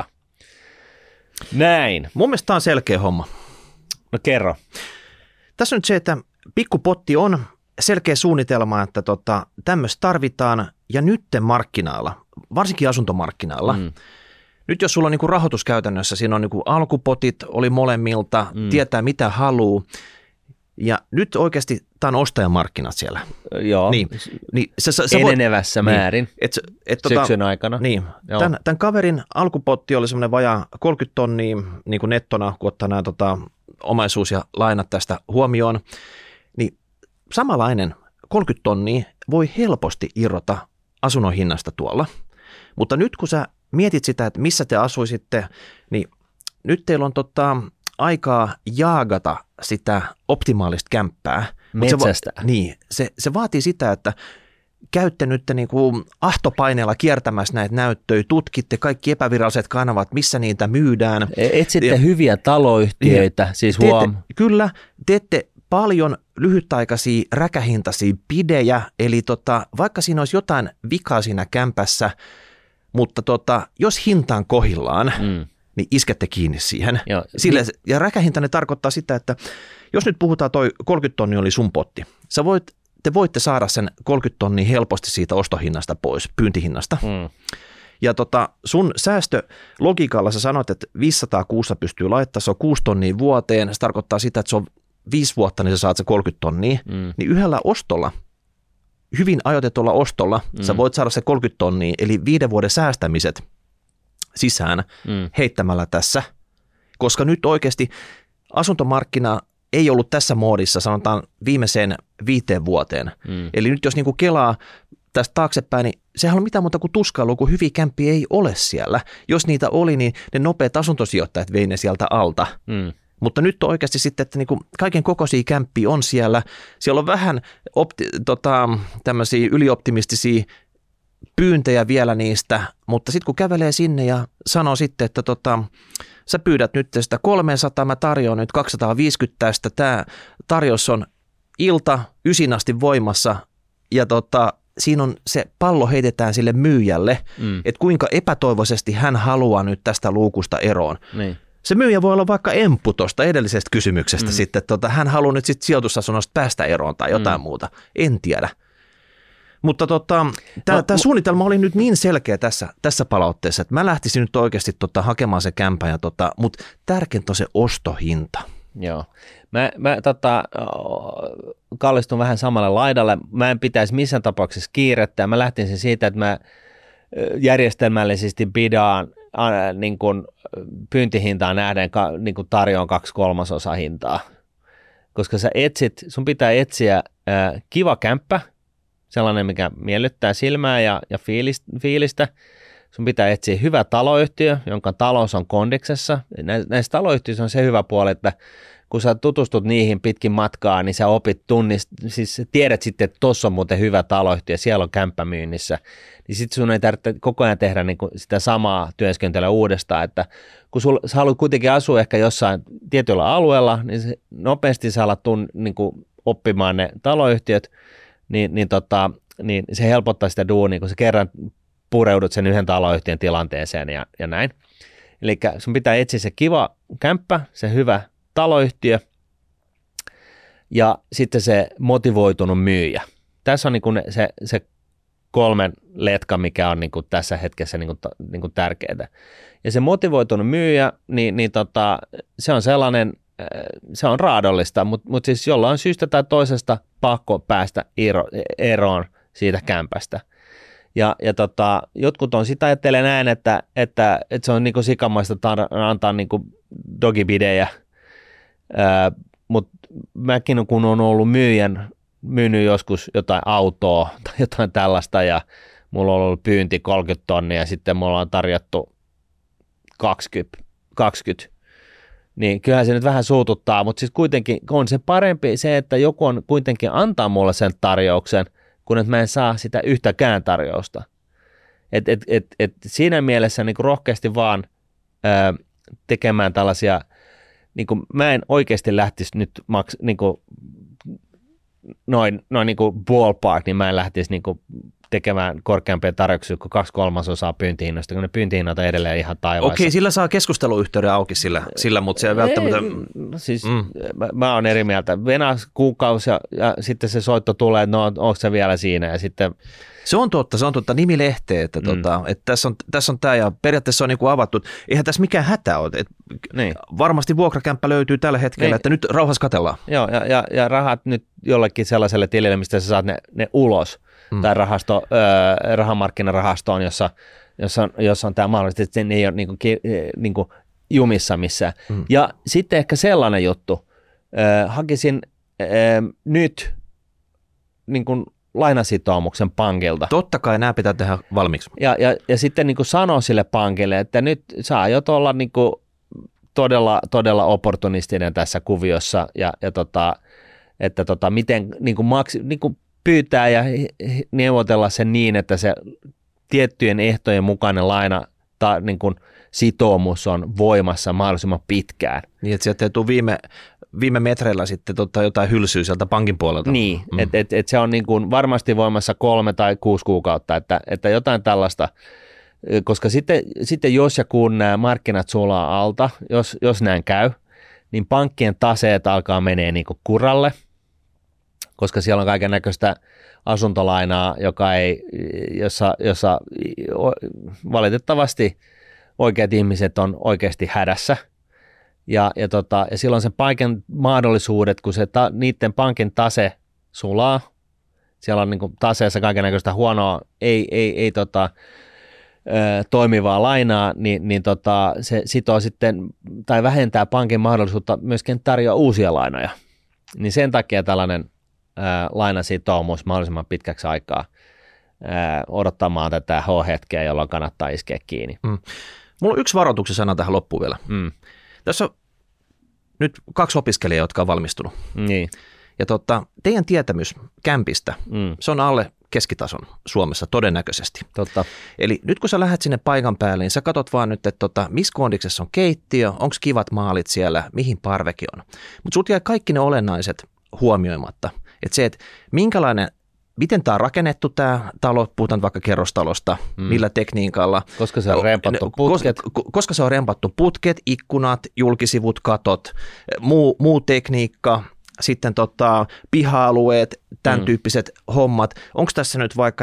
Näin. Mun mielestä tämä on selkeä homma. No kerro. Tässä on nyt se, että pikkupotti on selkeä suunnitelma, että tämmöistä tarvitaan ja nytten markkinaalla, varsinkin asuntomarkkinaalla. Nyt jos sulla on niinku rahoituskäytännössä, siinä on niinku alkupotit, oli molemmilta, tietää mitä haluaa. Ja nyt oikeasti tämä on ostajamarkkinat siellä. Joo, niin, enenevässä määrin syksyn aikana. Niin. Tämän kaverin alkupotti oli semmoinen vajaa 30 tonnia niin kuin nettona, kun ottaa nämä omaisuus ja lainat tästä huomioon. Niin samanlainen 30 tonnia voi helposti irrota asunnon hinnasta tuolla. Mutta nyt kun sä mietit sitä, että missä te asuisitte, niin nyt teillä on aikaa jaagata sitä optimaalista kämppää. Metsästä. Se vaatii sitä, että käytte nyt niinku ahtopaineella kiertämässä näitä näyttöjä, tutkitte kaikki epäviralliset kanavat, missä niitä myydään. Etsitte hyviä taloyhtiöitä, siis Kyllä, teette paljon lyhytaikaisia räkähintaisia pidejä, eli vaikka siinä olisi jotain vikaa siinä kämpässä, mutta jos hinta on kohillaan, niin iskette kiinni siihen. Ja räkähintainen tarkoittaa sitä, että jos nyt puhutaan toi 30 tonnia oli sun potti, te voitte saada sen 30 tonnia helposti siitä ostohinnasta pois, pyyntihinnasta. Ja sun säästölogiikalla sä sanot, että 500 kuussa pystyy laittamaan, se on 6 tonnia vuoteen, se tarkoittaa sitä, että se on 5 vuotta, niin sä saat se 30 tonnia, niin yhdellä ostolla, hyvin ajoitetulla ostolla, sä voit saada se 30 tonnia, eli 5 vuoden säästämiset heittämällä tässä, koska nyt oikeasti asuntomarkkina ei ollut tässä moodissa, sanotaan viimeiseen 5 vuoteen. Eli nyt jos niin kuin kelaa tästä taaksepäin, niin sehän on mitään muuta kuin tuskailua, kun hyviä kämppiä ei ole siellä. Jos niitä oli, niin ne nopeat asuntosijoittajat vei ne sieltä alta. Mutta nyt on oikeasti sitten, että niin kuin kaiken kokoisia kämppiä on siellä. Siellä on vähän tämmöisiä ylioptimistisia pyyntejä vielä niistä, mutta sitten kun kävelee sinne ja sanoo sitten, että sä pyydät nyt sitä 300, mä tarjoan nyt 250 tästä, tämä tarjous on ilta 9 asti voimassa ja siinä on se pallo heitetään sille myyjälle, että kuinka epätoivoisesti hän haluaa nyt tästä luukusta eroon. Niin. Se myyjä voi olla vaikka emppu tuosta edellisestä kysymyksestä sitten, että hän haluaa nyt sitten sijoitusasunnosta päästä eroon tai jotain muuta, en tiedä. Mutta tämä suunnitelma oli nyt niin selkeä tässä palautteessa, että mä lähtisin nyt oikeasti hakemaan se kämpä, mutta tärkeintä on se ostohinta. Joo. Mä kallistun vähän samalle laidalle. Mä en pitäisi missään tapauksessa kiirettä. Mä lähtisin siitä, että mä järjestelmällisesti bidaan niin kuin pyyntihintaan nähden niin kuin tarjoan 2/3 hintaa. Koska sun pitää etsiä kiva kämppä, sellainen, mikä miellyttää silmää ja fiilistä. Sun pitää etsiä hyvä taloyhtiö, jonka talous on kondiksessa. Näissä taloyhtiöissä on se hyvä puoli, että kun sä tutustut niihin pitkin matkaa, niin sä opit siis tiedät sitten, että tuossa on muuten hyvä taloyhtiö, siellä on kämppä myynnissä. Niin sitten sun ei tarvitse koko ajan tehdä niin kuin sitä samaa työskentelyä uudestaan, että kun sä haluat kuitenkin asua ehkä jossain tietyllä alueella, niin nopeasti sä alat niin kuin oppimaan ne taloyhtiöt, niin se helpottaa sitä duunia, kun sä kerran pureudut sen yhden taloyhtiön tilanteeseen ja näin. Eli sun pitää etsiä se kiva kämppä, se hyvä taloyhtiö ja sitten se motivoitunut myyjä. Tässä on niin kuin se 3 letka, mikä on niin kuin tässä hetkessä niin kuin tärkeää. Ja se motivoitunut myyjä, se on sellainen, se on raadollista, mutta siis jollain syystä tai toisesta pakko päästä eroon siitä kämpästä. Ja jotkut on sitä ajattelee näin, että se on niinku sikamaista antaa niinku dogibidejä, mutta mäkin kun on ollut myynyt joskus jotain autoa tai jotain tällaista ja mulla on ollut pyynti 30 tonnia ja sitten mulla on tarjottu 20, niin kyllähän se nyt vähän suututtaa, mutta siis kuitenkin on se parempi se, että joku on kuitenkin antaa mulle sen tarjouksen, kun että mä en saa sitä yhtäkään tarjousta. Et siinä mielessä niin kuin rohkeasti vaan tekemään tällaisia, niin kuin mä en oikeasti lähtisi nyt niin kuin noin niin kuin ballpark, niin mä en lähtisi niin kuin tekemään korkeampia tarjouksia kuin 2/3 pyyntihinnoista, kun ne pyyntihinnat on edelleen ihan taivaassa. Okei, sillä saa keskusteluyhteyden auki sillä mutta se ei välttämättä... Siis mä oon eri mieltä. Venä kuukausi ja sitten se soitto tulee, että no onko se vielä siinä ja sitten... Se on totta, nimi lehteen, että tässä on tämä ja periaatteessa on niin kuin avattu. Eihän tässä mikään hätä ole. Niin. Varmasti vuokrakämppä löytyy tällä hetkellä, että nyt rauhassa katsellaan. Joo, ja rahat nyt jollekin sellaiselle tilille, mistä sä saat ne ulos. Tai rahamarkkinarahastoon, jossa on tämä mahdollisesti, että se ei ole niin kuin jumissa missään. Ja sitten ehkä sellainen juttu, hakisin nyt niin kuin lainasitoumuksen pankilta. Totta kai nämä pitää tehdä valmiiksi. Ja sitten niin kuin sanoo sille pankille, että nyt saa aiot olla niin kuin todella opportunistinen tässä kuviossa että miten niin kuin pyytää ja neuvotella sen niin, että se tiettyjen ehtojen mukainen laina tai niin kuin sitoumus on voimassa mahdollisimman pitkään. Niin, että sieltä ei tule viime metreillä sitten jotain hylsyä sieltä pankin puolelta. Niin, että se on niin kuin varmasti voimassa 3 tai 6 kuukautta, että jotain tällaista, koska sitten jos ja kun nämä markkinat sulaa alta, jos näin käy, niin pankkien taseet alkaa menee niin kuin kuralle, koska siellä on kaiken näköistä asuntolainaa, jossa valitettavasti oikeat ihmiset on oikeasti hädässä. Ja silloin sen paikan mahdollisuudet, kun niiden pankin tase sulaa, siellä on niin kuin taseessa kaiken näköistä huonoa, ei toimivaa lainaa, niin se sitoo sitten tai vähentää pankin mahdollisuutta myöskin tarjoa uusia lainoja. Niin sen takia tällainen lainasitoumus mahdollisimman pitkäksi aikaa odottamaan tätä H-hetkeä, jolloin kannattaa iskeä kiinni. Mulla on yksi varoituksen sana tähän loppuun vielä. Tässä on nyt 2 opiskelijaa, jotka on valmistunut. Niin. Ja teidän tietämys kämpistä, se on alle keskitason Suomessa todennäköisesti. Totta. Eli nyt kun sä lähdet sinne paikan päälle, niin sä katot vaan nyt, että missä kondiksessa on keittiö, onko kivat maalit siellä, mihin parveke on. Mutta sulta jää kaikki ne olennaiset huomioimatta. Että se, että miten tämä on rakennettu tämä talo, puhutaan vaikka kerrostalosta, millä tekniikalla. Koska se on rempattu putket. Koska se on rempattu putket, ikkunat, julkisivut, katot, muu tekniikka, sitten piha-alueet, tämän tyyppiset hommat. Onko tässä nyt vaikka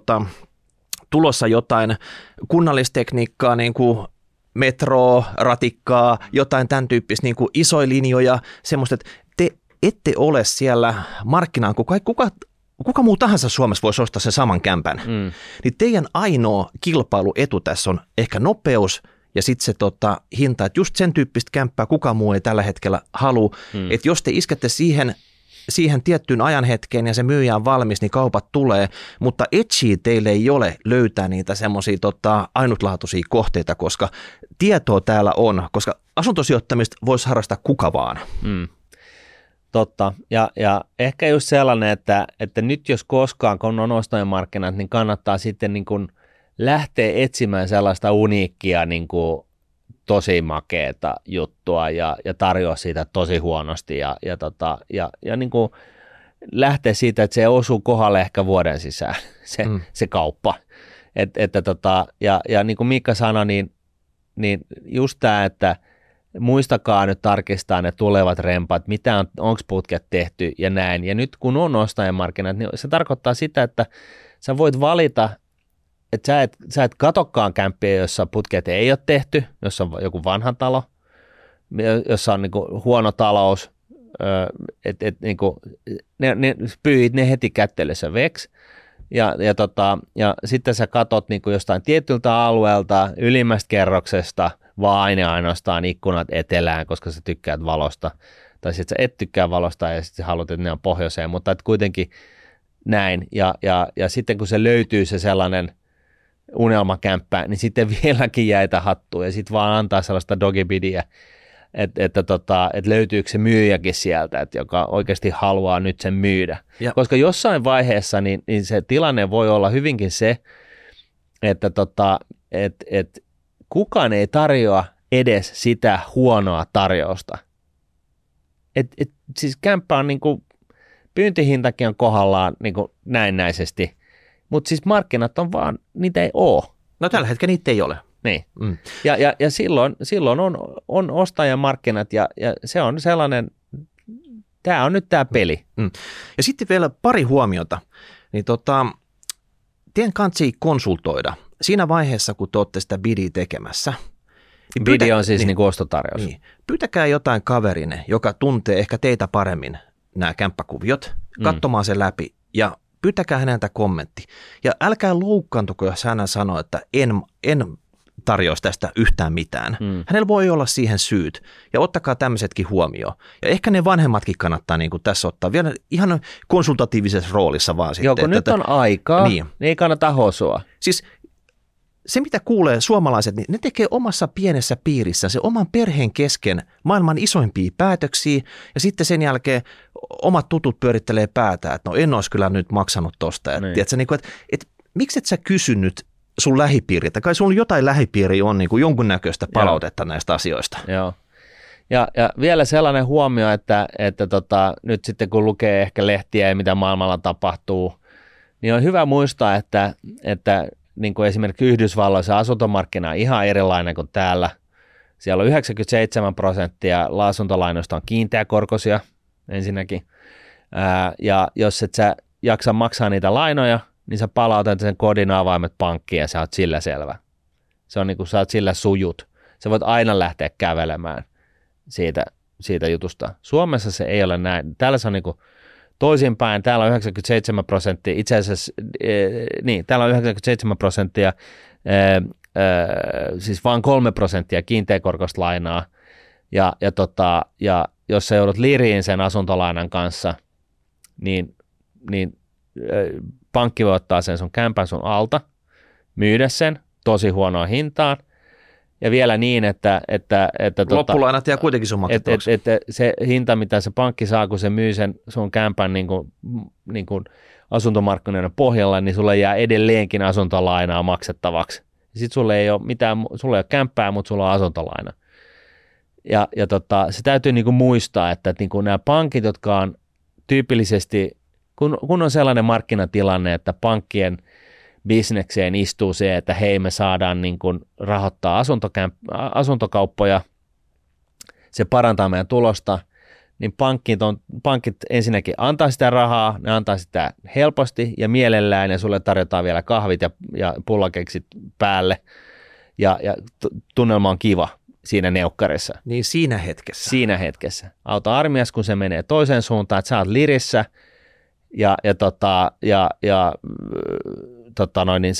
tulossa jotain kunnallistekniikkaa, metroa, ratikkaa, jotain tämän tyyppistä isoja linjoja, semmoista, että te ette ole siellä markkinaan, kun kuka muu tahansa Suomessa voisi ostaa sen saman kämpän, niin teidän ainoa kilpailuetu tässä on ehkä nopeus ja sitten se hinta, että just sen tyyppistä kämppää kukaan muu ei tällä hetkellä halua, että jos te iskette siihen tiettyyn ajanhetkeen ja se myyjä on valmis, niin kaupat tulee, mutta edgiä teille ei ole löytää niitä semmoisia ainutlaatuisia kohteita, koska tietoa täällä on, koska asuntosijoittamista voisi harrastaa kuka vaan. Totta, ja ehkä just sellainen, että nyt jos koskaan, kun on ostajamarkkinat, niin kannattaa sitten niin kuin lähteä etsimään sellaista uniikkia niin kuin tosi makeata juttua ja tarjoa siitä tosi huonosti ja niin kuin lähteä siitä, että se osuu kohdalle ehkä vuoden sisään se kauppa. Ja niin kuin Mika sanoi, niin just tämä, että muistakaa nyt tarkistaa ne tulevat rempat, onko putket tehty ja näin. Ja nyt kun on ostajamarkkinat, niin se tarkoittaa sitä, että sä voit valita, että sä et katokkaan kämppiä, jossa putket ei ole tehty, jos on joku vanha talo, jossa on niinku huono talous, että niinku, ne pyyhit ne heti kättelyssä veksi. Ja sitten sä katot niinku jostain tietyltä alueelta, ylimmästä kerroksesta, vaan ainoastaan ikkunat etelään, koska sä tykkäät valosta, tai sitten sä et tykkää valosta ja sitten haluat, että ne on pohjoiseen, mutta et kuitenkin näin. Ja sitten kun se löytyy se sellainen unelmakämppä, niin sitten vieläkin jäitä hattua ja sitten vaan antaa sellaista dogibidiä, että löytyykö se myyjäkin sieltä, että joka oikeasti haluaa nyt sen myydä. Ja. Koska jossain vaiheessa niin se tilanne voi olla hyvinkin se, että kukaan ei tarjoa edes sitä huonoa tarjousta. Siis kämppä on niinku, pyyntihintakin on kohdallaan niinku näennäisesti, mutta siis markkinat on vaan, niitä ei ole. No tällä hetkellä niitä ei ole. Niin. Ja silloin on ostajamarkkinat ja se on sellainen, tämä on nyt tämä peli. Ja sitten vielä pari huomiota. Niin teidän kansi konsultoida siinä vaiheessa, kun te olette sitä bidiä tekemässä. Niin bidi on siis niin ostotarjous. Niin. Pyytäkää jotain kaverine, joka tuntee ehkä teitä paremmin nämä kämppäkuviot, katsomaan sen läpi ja pyytäkää häneltä kommentti. Ja älkää loukkaantuko, jos hän sanoo, että en tarjoaisi tästä yhtään mitään. Hänellä voi olla siihen syyt. Ja ottakaa tämmöisetkin huomioon. Ja ehkä ne vanhemmatkin kannattaa niin kuin tässä ottaa vielä ihan konsultatiivisessa roolissa vaan sitten. Joo, kun nyt on aikaa, niin ei kannata hosua. Siis se, mitä kuulee suomalaiset, niin ne tekee omassa pienessä piirissä se oman perheen kesken maailman isoimpia päätöksiä ja sitten sen jälkeen omat tutut pyörittelee päätä, että no en olisi kyllä nyt maksanut tosta. Että miksi et sä kysynyt sun lähipiiriltä? Kai sulla jotain lähipiiriä on niin kuin jonkunnäköistä palautetta näistä asioista. Joo. Ja vielä sellainen huomio, että nyt sitten kun lukee ehkä lehtiä ja mitä maailmalla tapahtuu, niin on hyvä muistaa, että niin kuin esimerkiksi Yhdysvalloissa asuntomarkkina on ihan erilainen kuin täällä. Siellä on 97% asuntolainoista on kiinteäkorkoisia ensinnäkin. Ja jos et sä jaksa maksaa niitä lainoja, niin sä palautat sen kodin avaimet pankkiin ja sä oot sillä selvä. Se on niin kuin sä oot sillä sujut. Sä voit aina lähteä kävelemään siitä jutusta. Suomessa se ei ole näin. Täällä se on niin kuin toisinpäin, täällä on 97%, itse asiassa, täällä on 97% siis vain 3% kiinteäkorkoista lainaa, ja jos sä joudut liriin sen asuntolainan kanssa, niin pankki voi ottaa sen sun kämpän sun alta, myydä sen tosi huonoa hintaan, ja vielä niin, että loppulainat jää kuitenkin sun maksettavaksi. Että se hinta, mitä se pankki saa, kun se myy sen sun kämpän niin kuin asuntomarkkinoiden pohjalla, niin sulle jää edelleenkin asuntolainaa maksettavaksi. Sitten sulle ei ole kämppää, mutta sulla on asuntolaina. Ja se täytyy niin kuin muistaa, että niin kuin nämä pankit, jotka on tyypillisesti, kun on sellainen markkinatilanne, että pankkien bisnekseen istuu se, että hei, me saadaan niin kuin rahoittaa asuntokauppoja, se parantaa meidän tulosta, niin pankit ensinnäkin antaa sitä rahaa, ne antaa sitä helposti ja mielellään, ja sulle tarjotaan vielä kahvit ja pullakeksit päälle, ja tunnelma on kiva siinä neukkarissa. Niin siinä hetkessä. Siinä hetkessä. Auta armias, kun se menee toiseen suuntaan, että sä oot lirissä, niin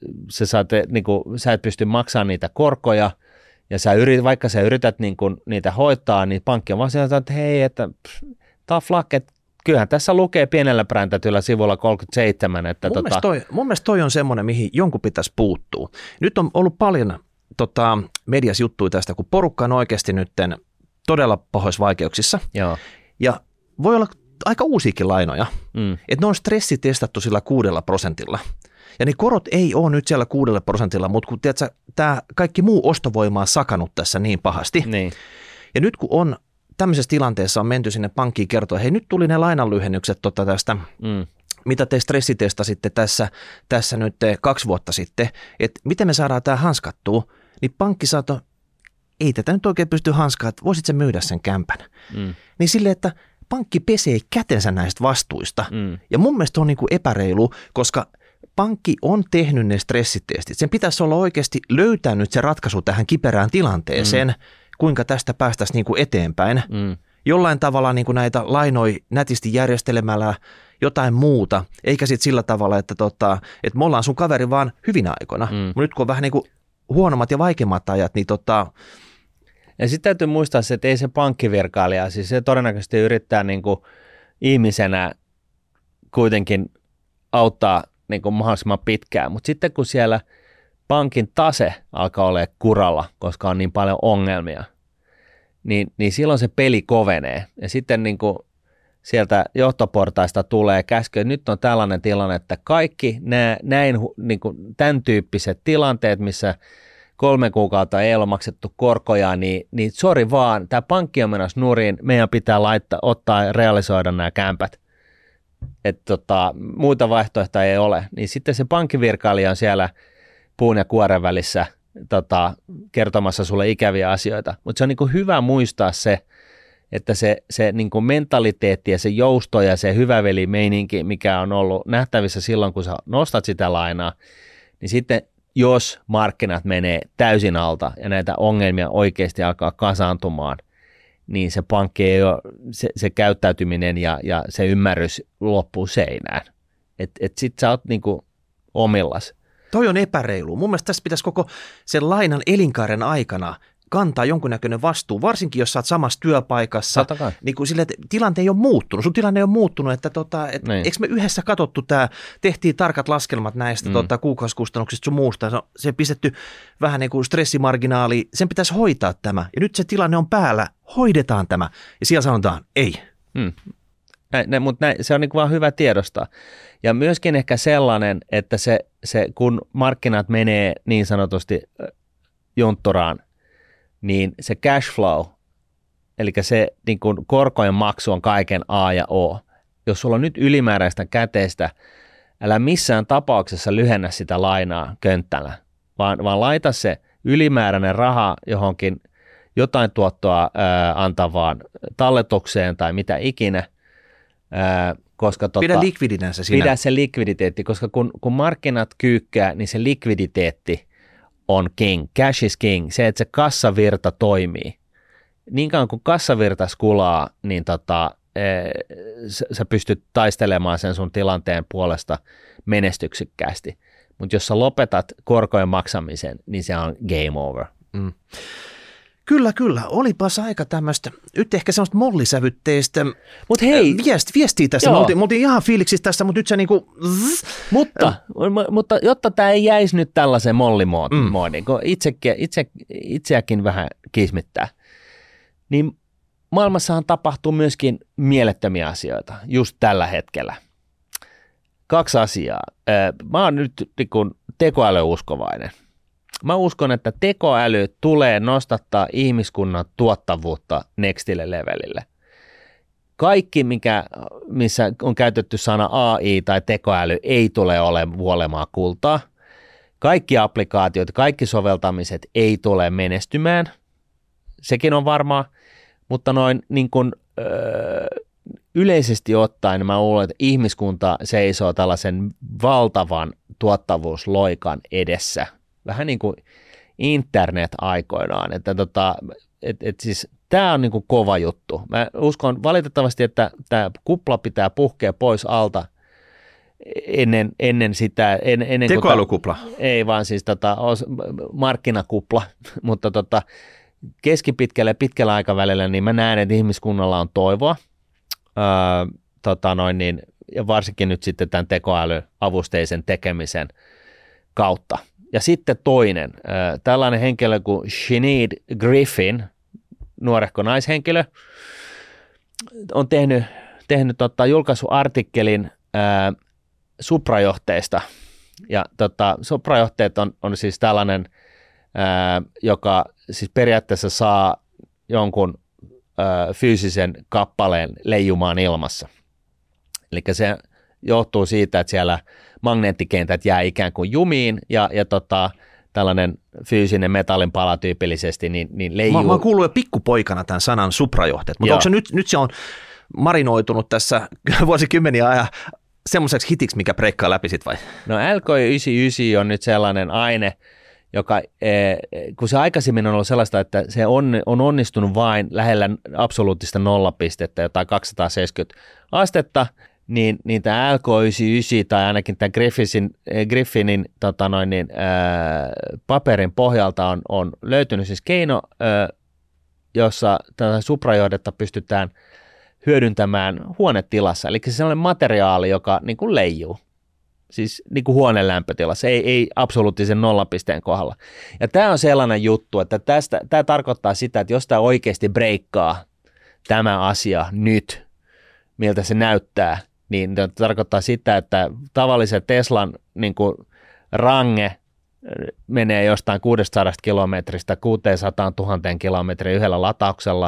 sä et pysty maksamaan niitä korkoja, ja vaikka sä yrität niitä hoitaa, niin pankki on vaan sieltä, että hei, että tough luck, että kyllähän tässä lukee pienellä präntätyllä sivulla 37. Että mun mielestä toi on semmoinen, mihin jonkun pitäisi puuttua. Nyt on ollut paljon mediassa juttuja tästä, kun porukka on oikeasti nyt todella pahoissa vaikeuksissa. Joo. Ja voi olla aika uusiakin lainoja, että ne on stressitestattu sillä 6%. Ja niin korot ei ole nyt siellä 6%, mutta kun tiedätkö, tämä kaikki muu ostovoima on sakannut tässä niin pahasti. Niin. Ja nyt kun on tämmöisessä tilanteessa on menty sinne pankkiin kertoa, hei nyt tuli ne lainanlyhennykset tästä, mitä te stressitestasitte tässä nyt 2 vuotta sitten, että miten me saadaan tämä hanskattua, niin pankki sanoo, ei tätä nyt oikein pysty hanskaa, että voisit sä myydä sen kämpän. Niin silleen, että pankki pesee kätensä näistä vastuista. Ja mun mielestä on niin kuin epäreilu, koska pankki on tehnyt ne stressitestit. Sen pitäisi olla oikeasti löytänyt se ratkaisu tähän kiperään tilanteeseen, kuinka tästä päästäisiin niin kuin eteenpäin. Jollain tavalla niin kuin näitä lainoi nätisti järjestelemällä jotain muuta, eikä sitten sillä tavalla, että me ollaan sun kaveri vaan hyvinä aikoina. Nyt kun on vähän niin kuin huonommat ja vaikeimmat ajat, niin Ja sitten täytyy muistaa se, että ei se pankkivirkailija, siis se todennäköisesti yrittää niin kuin ihmisenä kuitenkin auttaa niin kuin mahdollisimman pitkään, mutta sitten kun siellä pankin tase alkaa olla kuralla, koska on niin paljon ongelmia, niin silloin se peli kovenee. Ja sitten niin kuin sieltä johtoportaista tulee käsky, että nyt on tällainen tilanne, että kaikki näin niin kuin tämän tyyppiset tilanteet, missä 3 kuukautta ei ole maksettu korkoja, niin sori vaan, tämä pankki on menossa nurin, meidän pitää ottaa ja realisoida nämä kämpät. Että muita vaihtoehtoja ei ole. Niin sitten se pankkivirkailija on siellä puun ja kuoren välissä kertomassa sulle ikäviä asioita. Mutta se on niin kuin hyvä muistaa se, että se niin kuin mentaliteetti ja se jousto ja se hyvävelimeininki, mikä on ollut nähtävissä silloin, kun sä nostat sitä lainaa, niin sitten jos markkinat menee täysin alta ja näitä ongelmia oikeasti alkaa kasaantumaan, niin se pankki ei ole, se käyttäytyminen ja se ymmärrys loppuu seinään. Et sit sä oot niinku omillas. Toi on epäreilu. Mun mielestä tässä pitäisi koko sen lainan elinkaaren aikana kantaa jonkunnäköinen vastuu, varsinkin jos sä oot samassa työpaikassa, niin kuin sille, että tilanne ei ole muuttunut. Sun tilanne ei ole muuttunut, että eikö me yhdessä katsottu tämä, tehtiin tarkat laskelmat näistä kuukausikustannuksista sun muusta, se pistetty vähän niin kuin stressimarginaali, sen pitäisi hoitaa tämä. Ja nyt se tilanne on päällä, hoidetaan tämä. Ja siellä sanotaan, ei. Mutta se on niin vaan hyvä tiedostaa. Ja myöskin ehkä sellainen, että se kun markkinat menee niin sanotusti juntturaan, niin se cash flow, eli se niin kuin korkojen maksu on kaiken A ja O. Jos sulla on nyt ylimääräistä käteistä, älä missään tapauksessa lyhennä sitä lainaa könttällä, vaan laita se ylimääräinen raha johonkin jotain tuottoa antavaan talletukseen tai mitä ikinä, koska pidä likvidinä se siinä. Pidä se likviditeetti, koska kun markkinat kyykkää, niin se likviditeetti on king, cash is king, se, että se kassavirta toimii. Niin kauan kuin kassavirta skulaa, niin sä pystyt taistelemaan sen sun tilanteen puolesta menestyksekkäästi. mutta jos sä lopetat korkojen maksamisen, niin se on game over. Kyllä. Olipas aika tämmöistä, nyt ehkä semmoista mollisävytteistä viestiä tässä. Me oltiin ihan fiiliksissä tässä, mutta nyt se niinku... Mutta jotta tämä ei jäisi nyt tällaiseen mollimoodiin, kun itseäkin vähän kismittää, niin maailmassahan tapahtuu myöskin mielettömiä asioita just tällä hetkellä. 2 asiaa. Mä oon nyt niin tekoälyuskovainen. Mä uskon, että tekoäly tulee nostattaa ihmiskunnan tuottavuutta nextille levelille. Kaikki, missä on käytetty sana AI tai tekoäly, ei tule olemaan kultaa. Kaikki applikaatiot, kaikki soveltamiset ei tule menestymään. Sekin on varmaa, mutta noin niin kuin, yleisesti ottaen mä luulen, että ihmiskunta seisoo tällaisen valtavan tuottavuusloikan edessä. Vähän niin kuin internet aikoinaan, että siis tämä on niin kuin kova juttu. Mä uskon valitettavasti, että tämä kupla pitää puhkea pois alta ennen sitä. Tekoälykupla. Ei vaan siis markkinakupla, mutta keskipitkällä ja pitkällä aikavälillä niin mä näen, että ihmiskunnalla on toivoa. Ja varsinkin nyt sitten tämän tekoälyavusteisen tekemisen kautta. Ja sitten toinen, tällainen henkilö kuin Sinead Griffin, nuorehko naishenkilö, on tehnyt julkaisuartikkelin suprajohteista. Ja suprajohteet on siis tällainen, joka siis periaatteessa saa jonkun fyysisen kappaleen leijumaan ilmassa. Eli se johtuu siitä, että siellä magneettikentät jää ikään kuin jumiin ja tällainen fyysinen metallinpala tyypillisesti niin leijuu. Mä oon kuullut jo pikkupoikana tämän sanan suprajohteet, mutta onko se nyt se on marinoitunut tässä vuosikymmeniä ajan semmoiseksi hitiksi, mikä breikkaa läpi sit vai? No LK99 on nyt sellainen aine, joka, kun se aikaisemmin on ollut sellaista, että se on onnistunut vain lähellä absoluuttista nollapistettä, jotain 270 astetta, niin tämä LK99 tai ainakin tämä Griffinin paperin pohjalta on löytynyt siis keino, jossa tätä suprajohdetta pystytään hyödyntämään huonetilassa. Eli se on sellainen materiaali, joka niin kuin leijuu, siis niin kuin huoneen lämpötilassa, ei absoluuttisen nollapisteen kohdalla. Ja tämä on sellainen juttu, että tämä tarkoittaa sitä, että jos tämä oikeasti breikkaa tämä asia nyt, miltä se näyttää, niin tarkoittaa sitä, että tavallisen Teslan niin kuin range menee jostain 600 kilometristä 600 000 kilometriä yhdellä latauksella.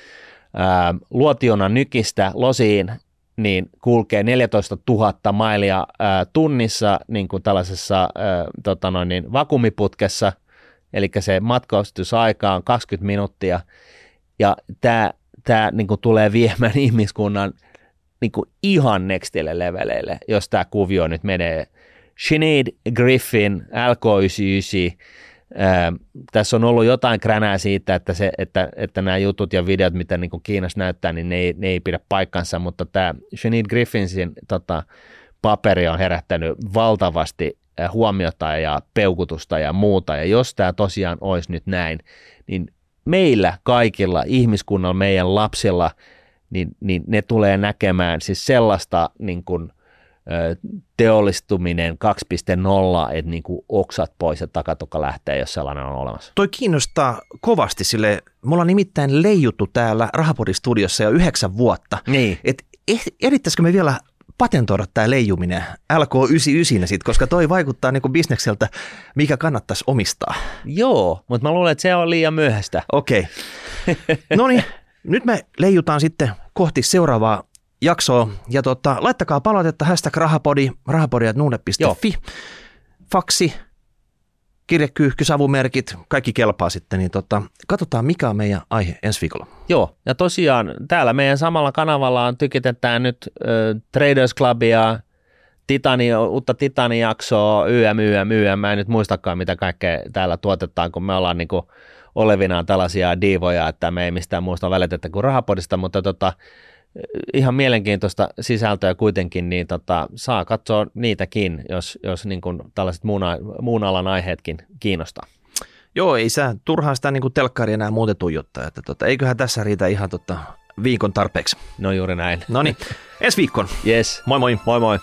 Luotiona Nykistä Losiin niin kulkee 14 000 mailia tunnissa niin kuin tällaisessa vakuumiputkessa, eli se matkaustusaika on 20 minuuttia, ja tämä niin kuin tulee viemään ihmiskunnan niin kuin ihan nextille leveleille, jos tämä kuvio nyt menee. Sinead Griffin, LK99, tässä on ollut jotain kränää siitä, että nämä jutut ja videot, mitä niin kuin Kiinassa näyttää, niin ne ei pidä paikkansa, mutta tämä Sinead Griffinsin paperi on herättänyt valtavasti huomiota ja peukutusta ja muuta, ja jos tämä tosiaan olisi nyt näin, niin meillä kaikilla ihmiskunnalla, meidän lapsilla, niin ne tulee näkemään siis sellaista niin kuin teollistuminen 2.0, että niin kuin oksat pois ja takatukka lähtee, jos sellainen on olemassa. Toi kiinnostaa kovasti, sille me ollaan nimittäin leijuttu täällä Rahapodistudiossa jo 9 vuotta. Niin. Erittäisikö me vielä patentoida tämä leijuminen LK99 sit, koska toi vaikuttaa niin kuin bisnekseltä, mikä kannattaisi omistaa. Joo, mutta mä luulen, että se on liian myöhäistä. Okei. No niin, nyt me leijutaan sitten kohti seuraavaa jaksoa, ja laittakaa palautetta #rahapodi@nuude.fi, faksi, kirjekyyhky, savumerkit, kaikki kelpaa sitten, niin katsotaan mikä on meidän aihe ensi viikolla. Joo, ja tosiaan täällä meidän samalla kanavalla tykitetään nyt Traders Clubia, uutta Titani-jaksoa, YM, mä en nyt muistakaan mitä kaikkea täällä tuotetaan, kun me ollaan niinku olevinaan tällaisia diivoja, että me ei mistään muusta välitetä kuin Rahapodista, mutta ihan mielenkiintoista sisältöä kuitenkin, niin saa katsoa niitäkin, jos niin kuin tällaiset muun alan aiheetkin kiinnostaa. Joo, ei sä turhaan sitä niin kuin telkkari enää muuten tuijottaa, että eiköhän tässä riitä ihan viikon tarpeeksi. No juuri näin. Noniin, ensi viikkoon. Yes. Moi moi. Moi moi.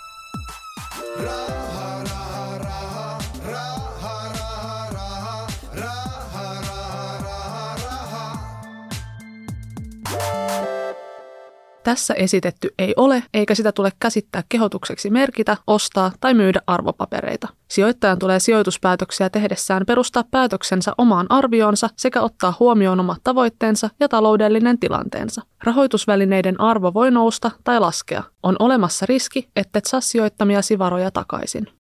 Tässä esitetty ei ole, eikä sitä tule käsittää kehotukseksi merkitä, ostaa tai myydä arvopapereita. Sijoittajan tulee sijoituspäätöksiä tehdessään perustaa päätöksensä omaan arvioonsa sekä ottaa huomioon omat tavoitteensa ja taloudellinen tilanteensa. Rahoitusvälineiden arvo voi nousta tai laskea. On olemassa riski, ettet saa sijoittamiasi varoja takaisin.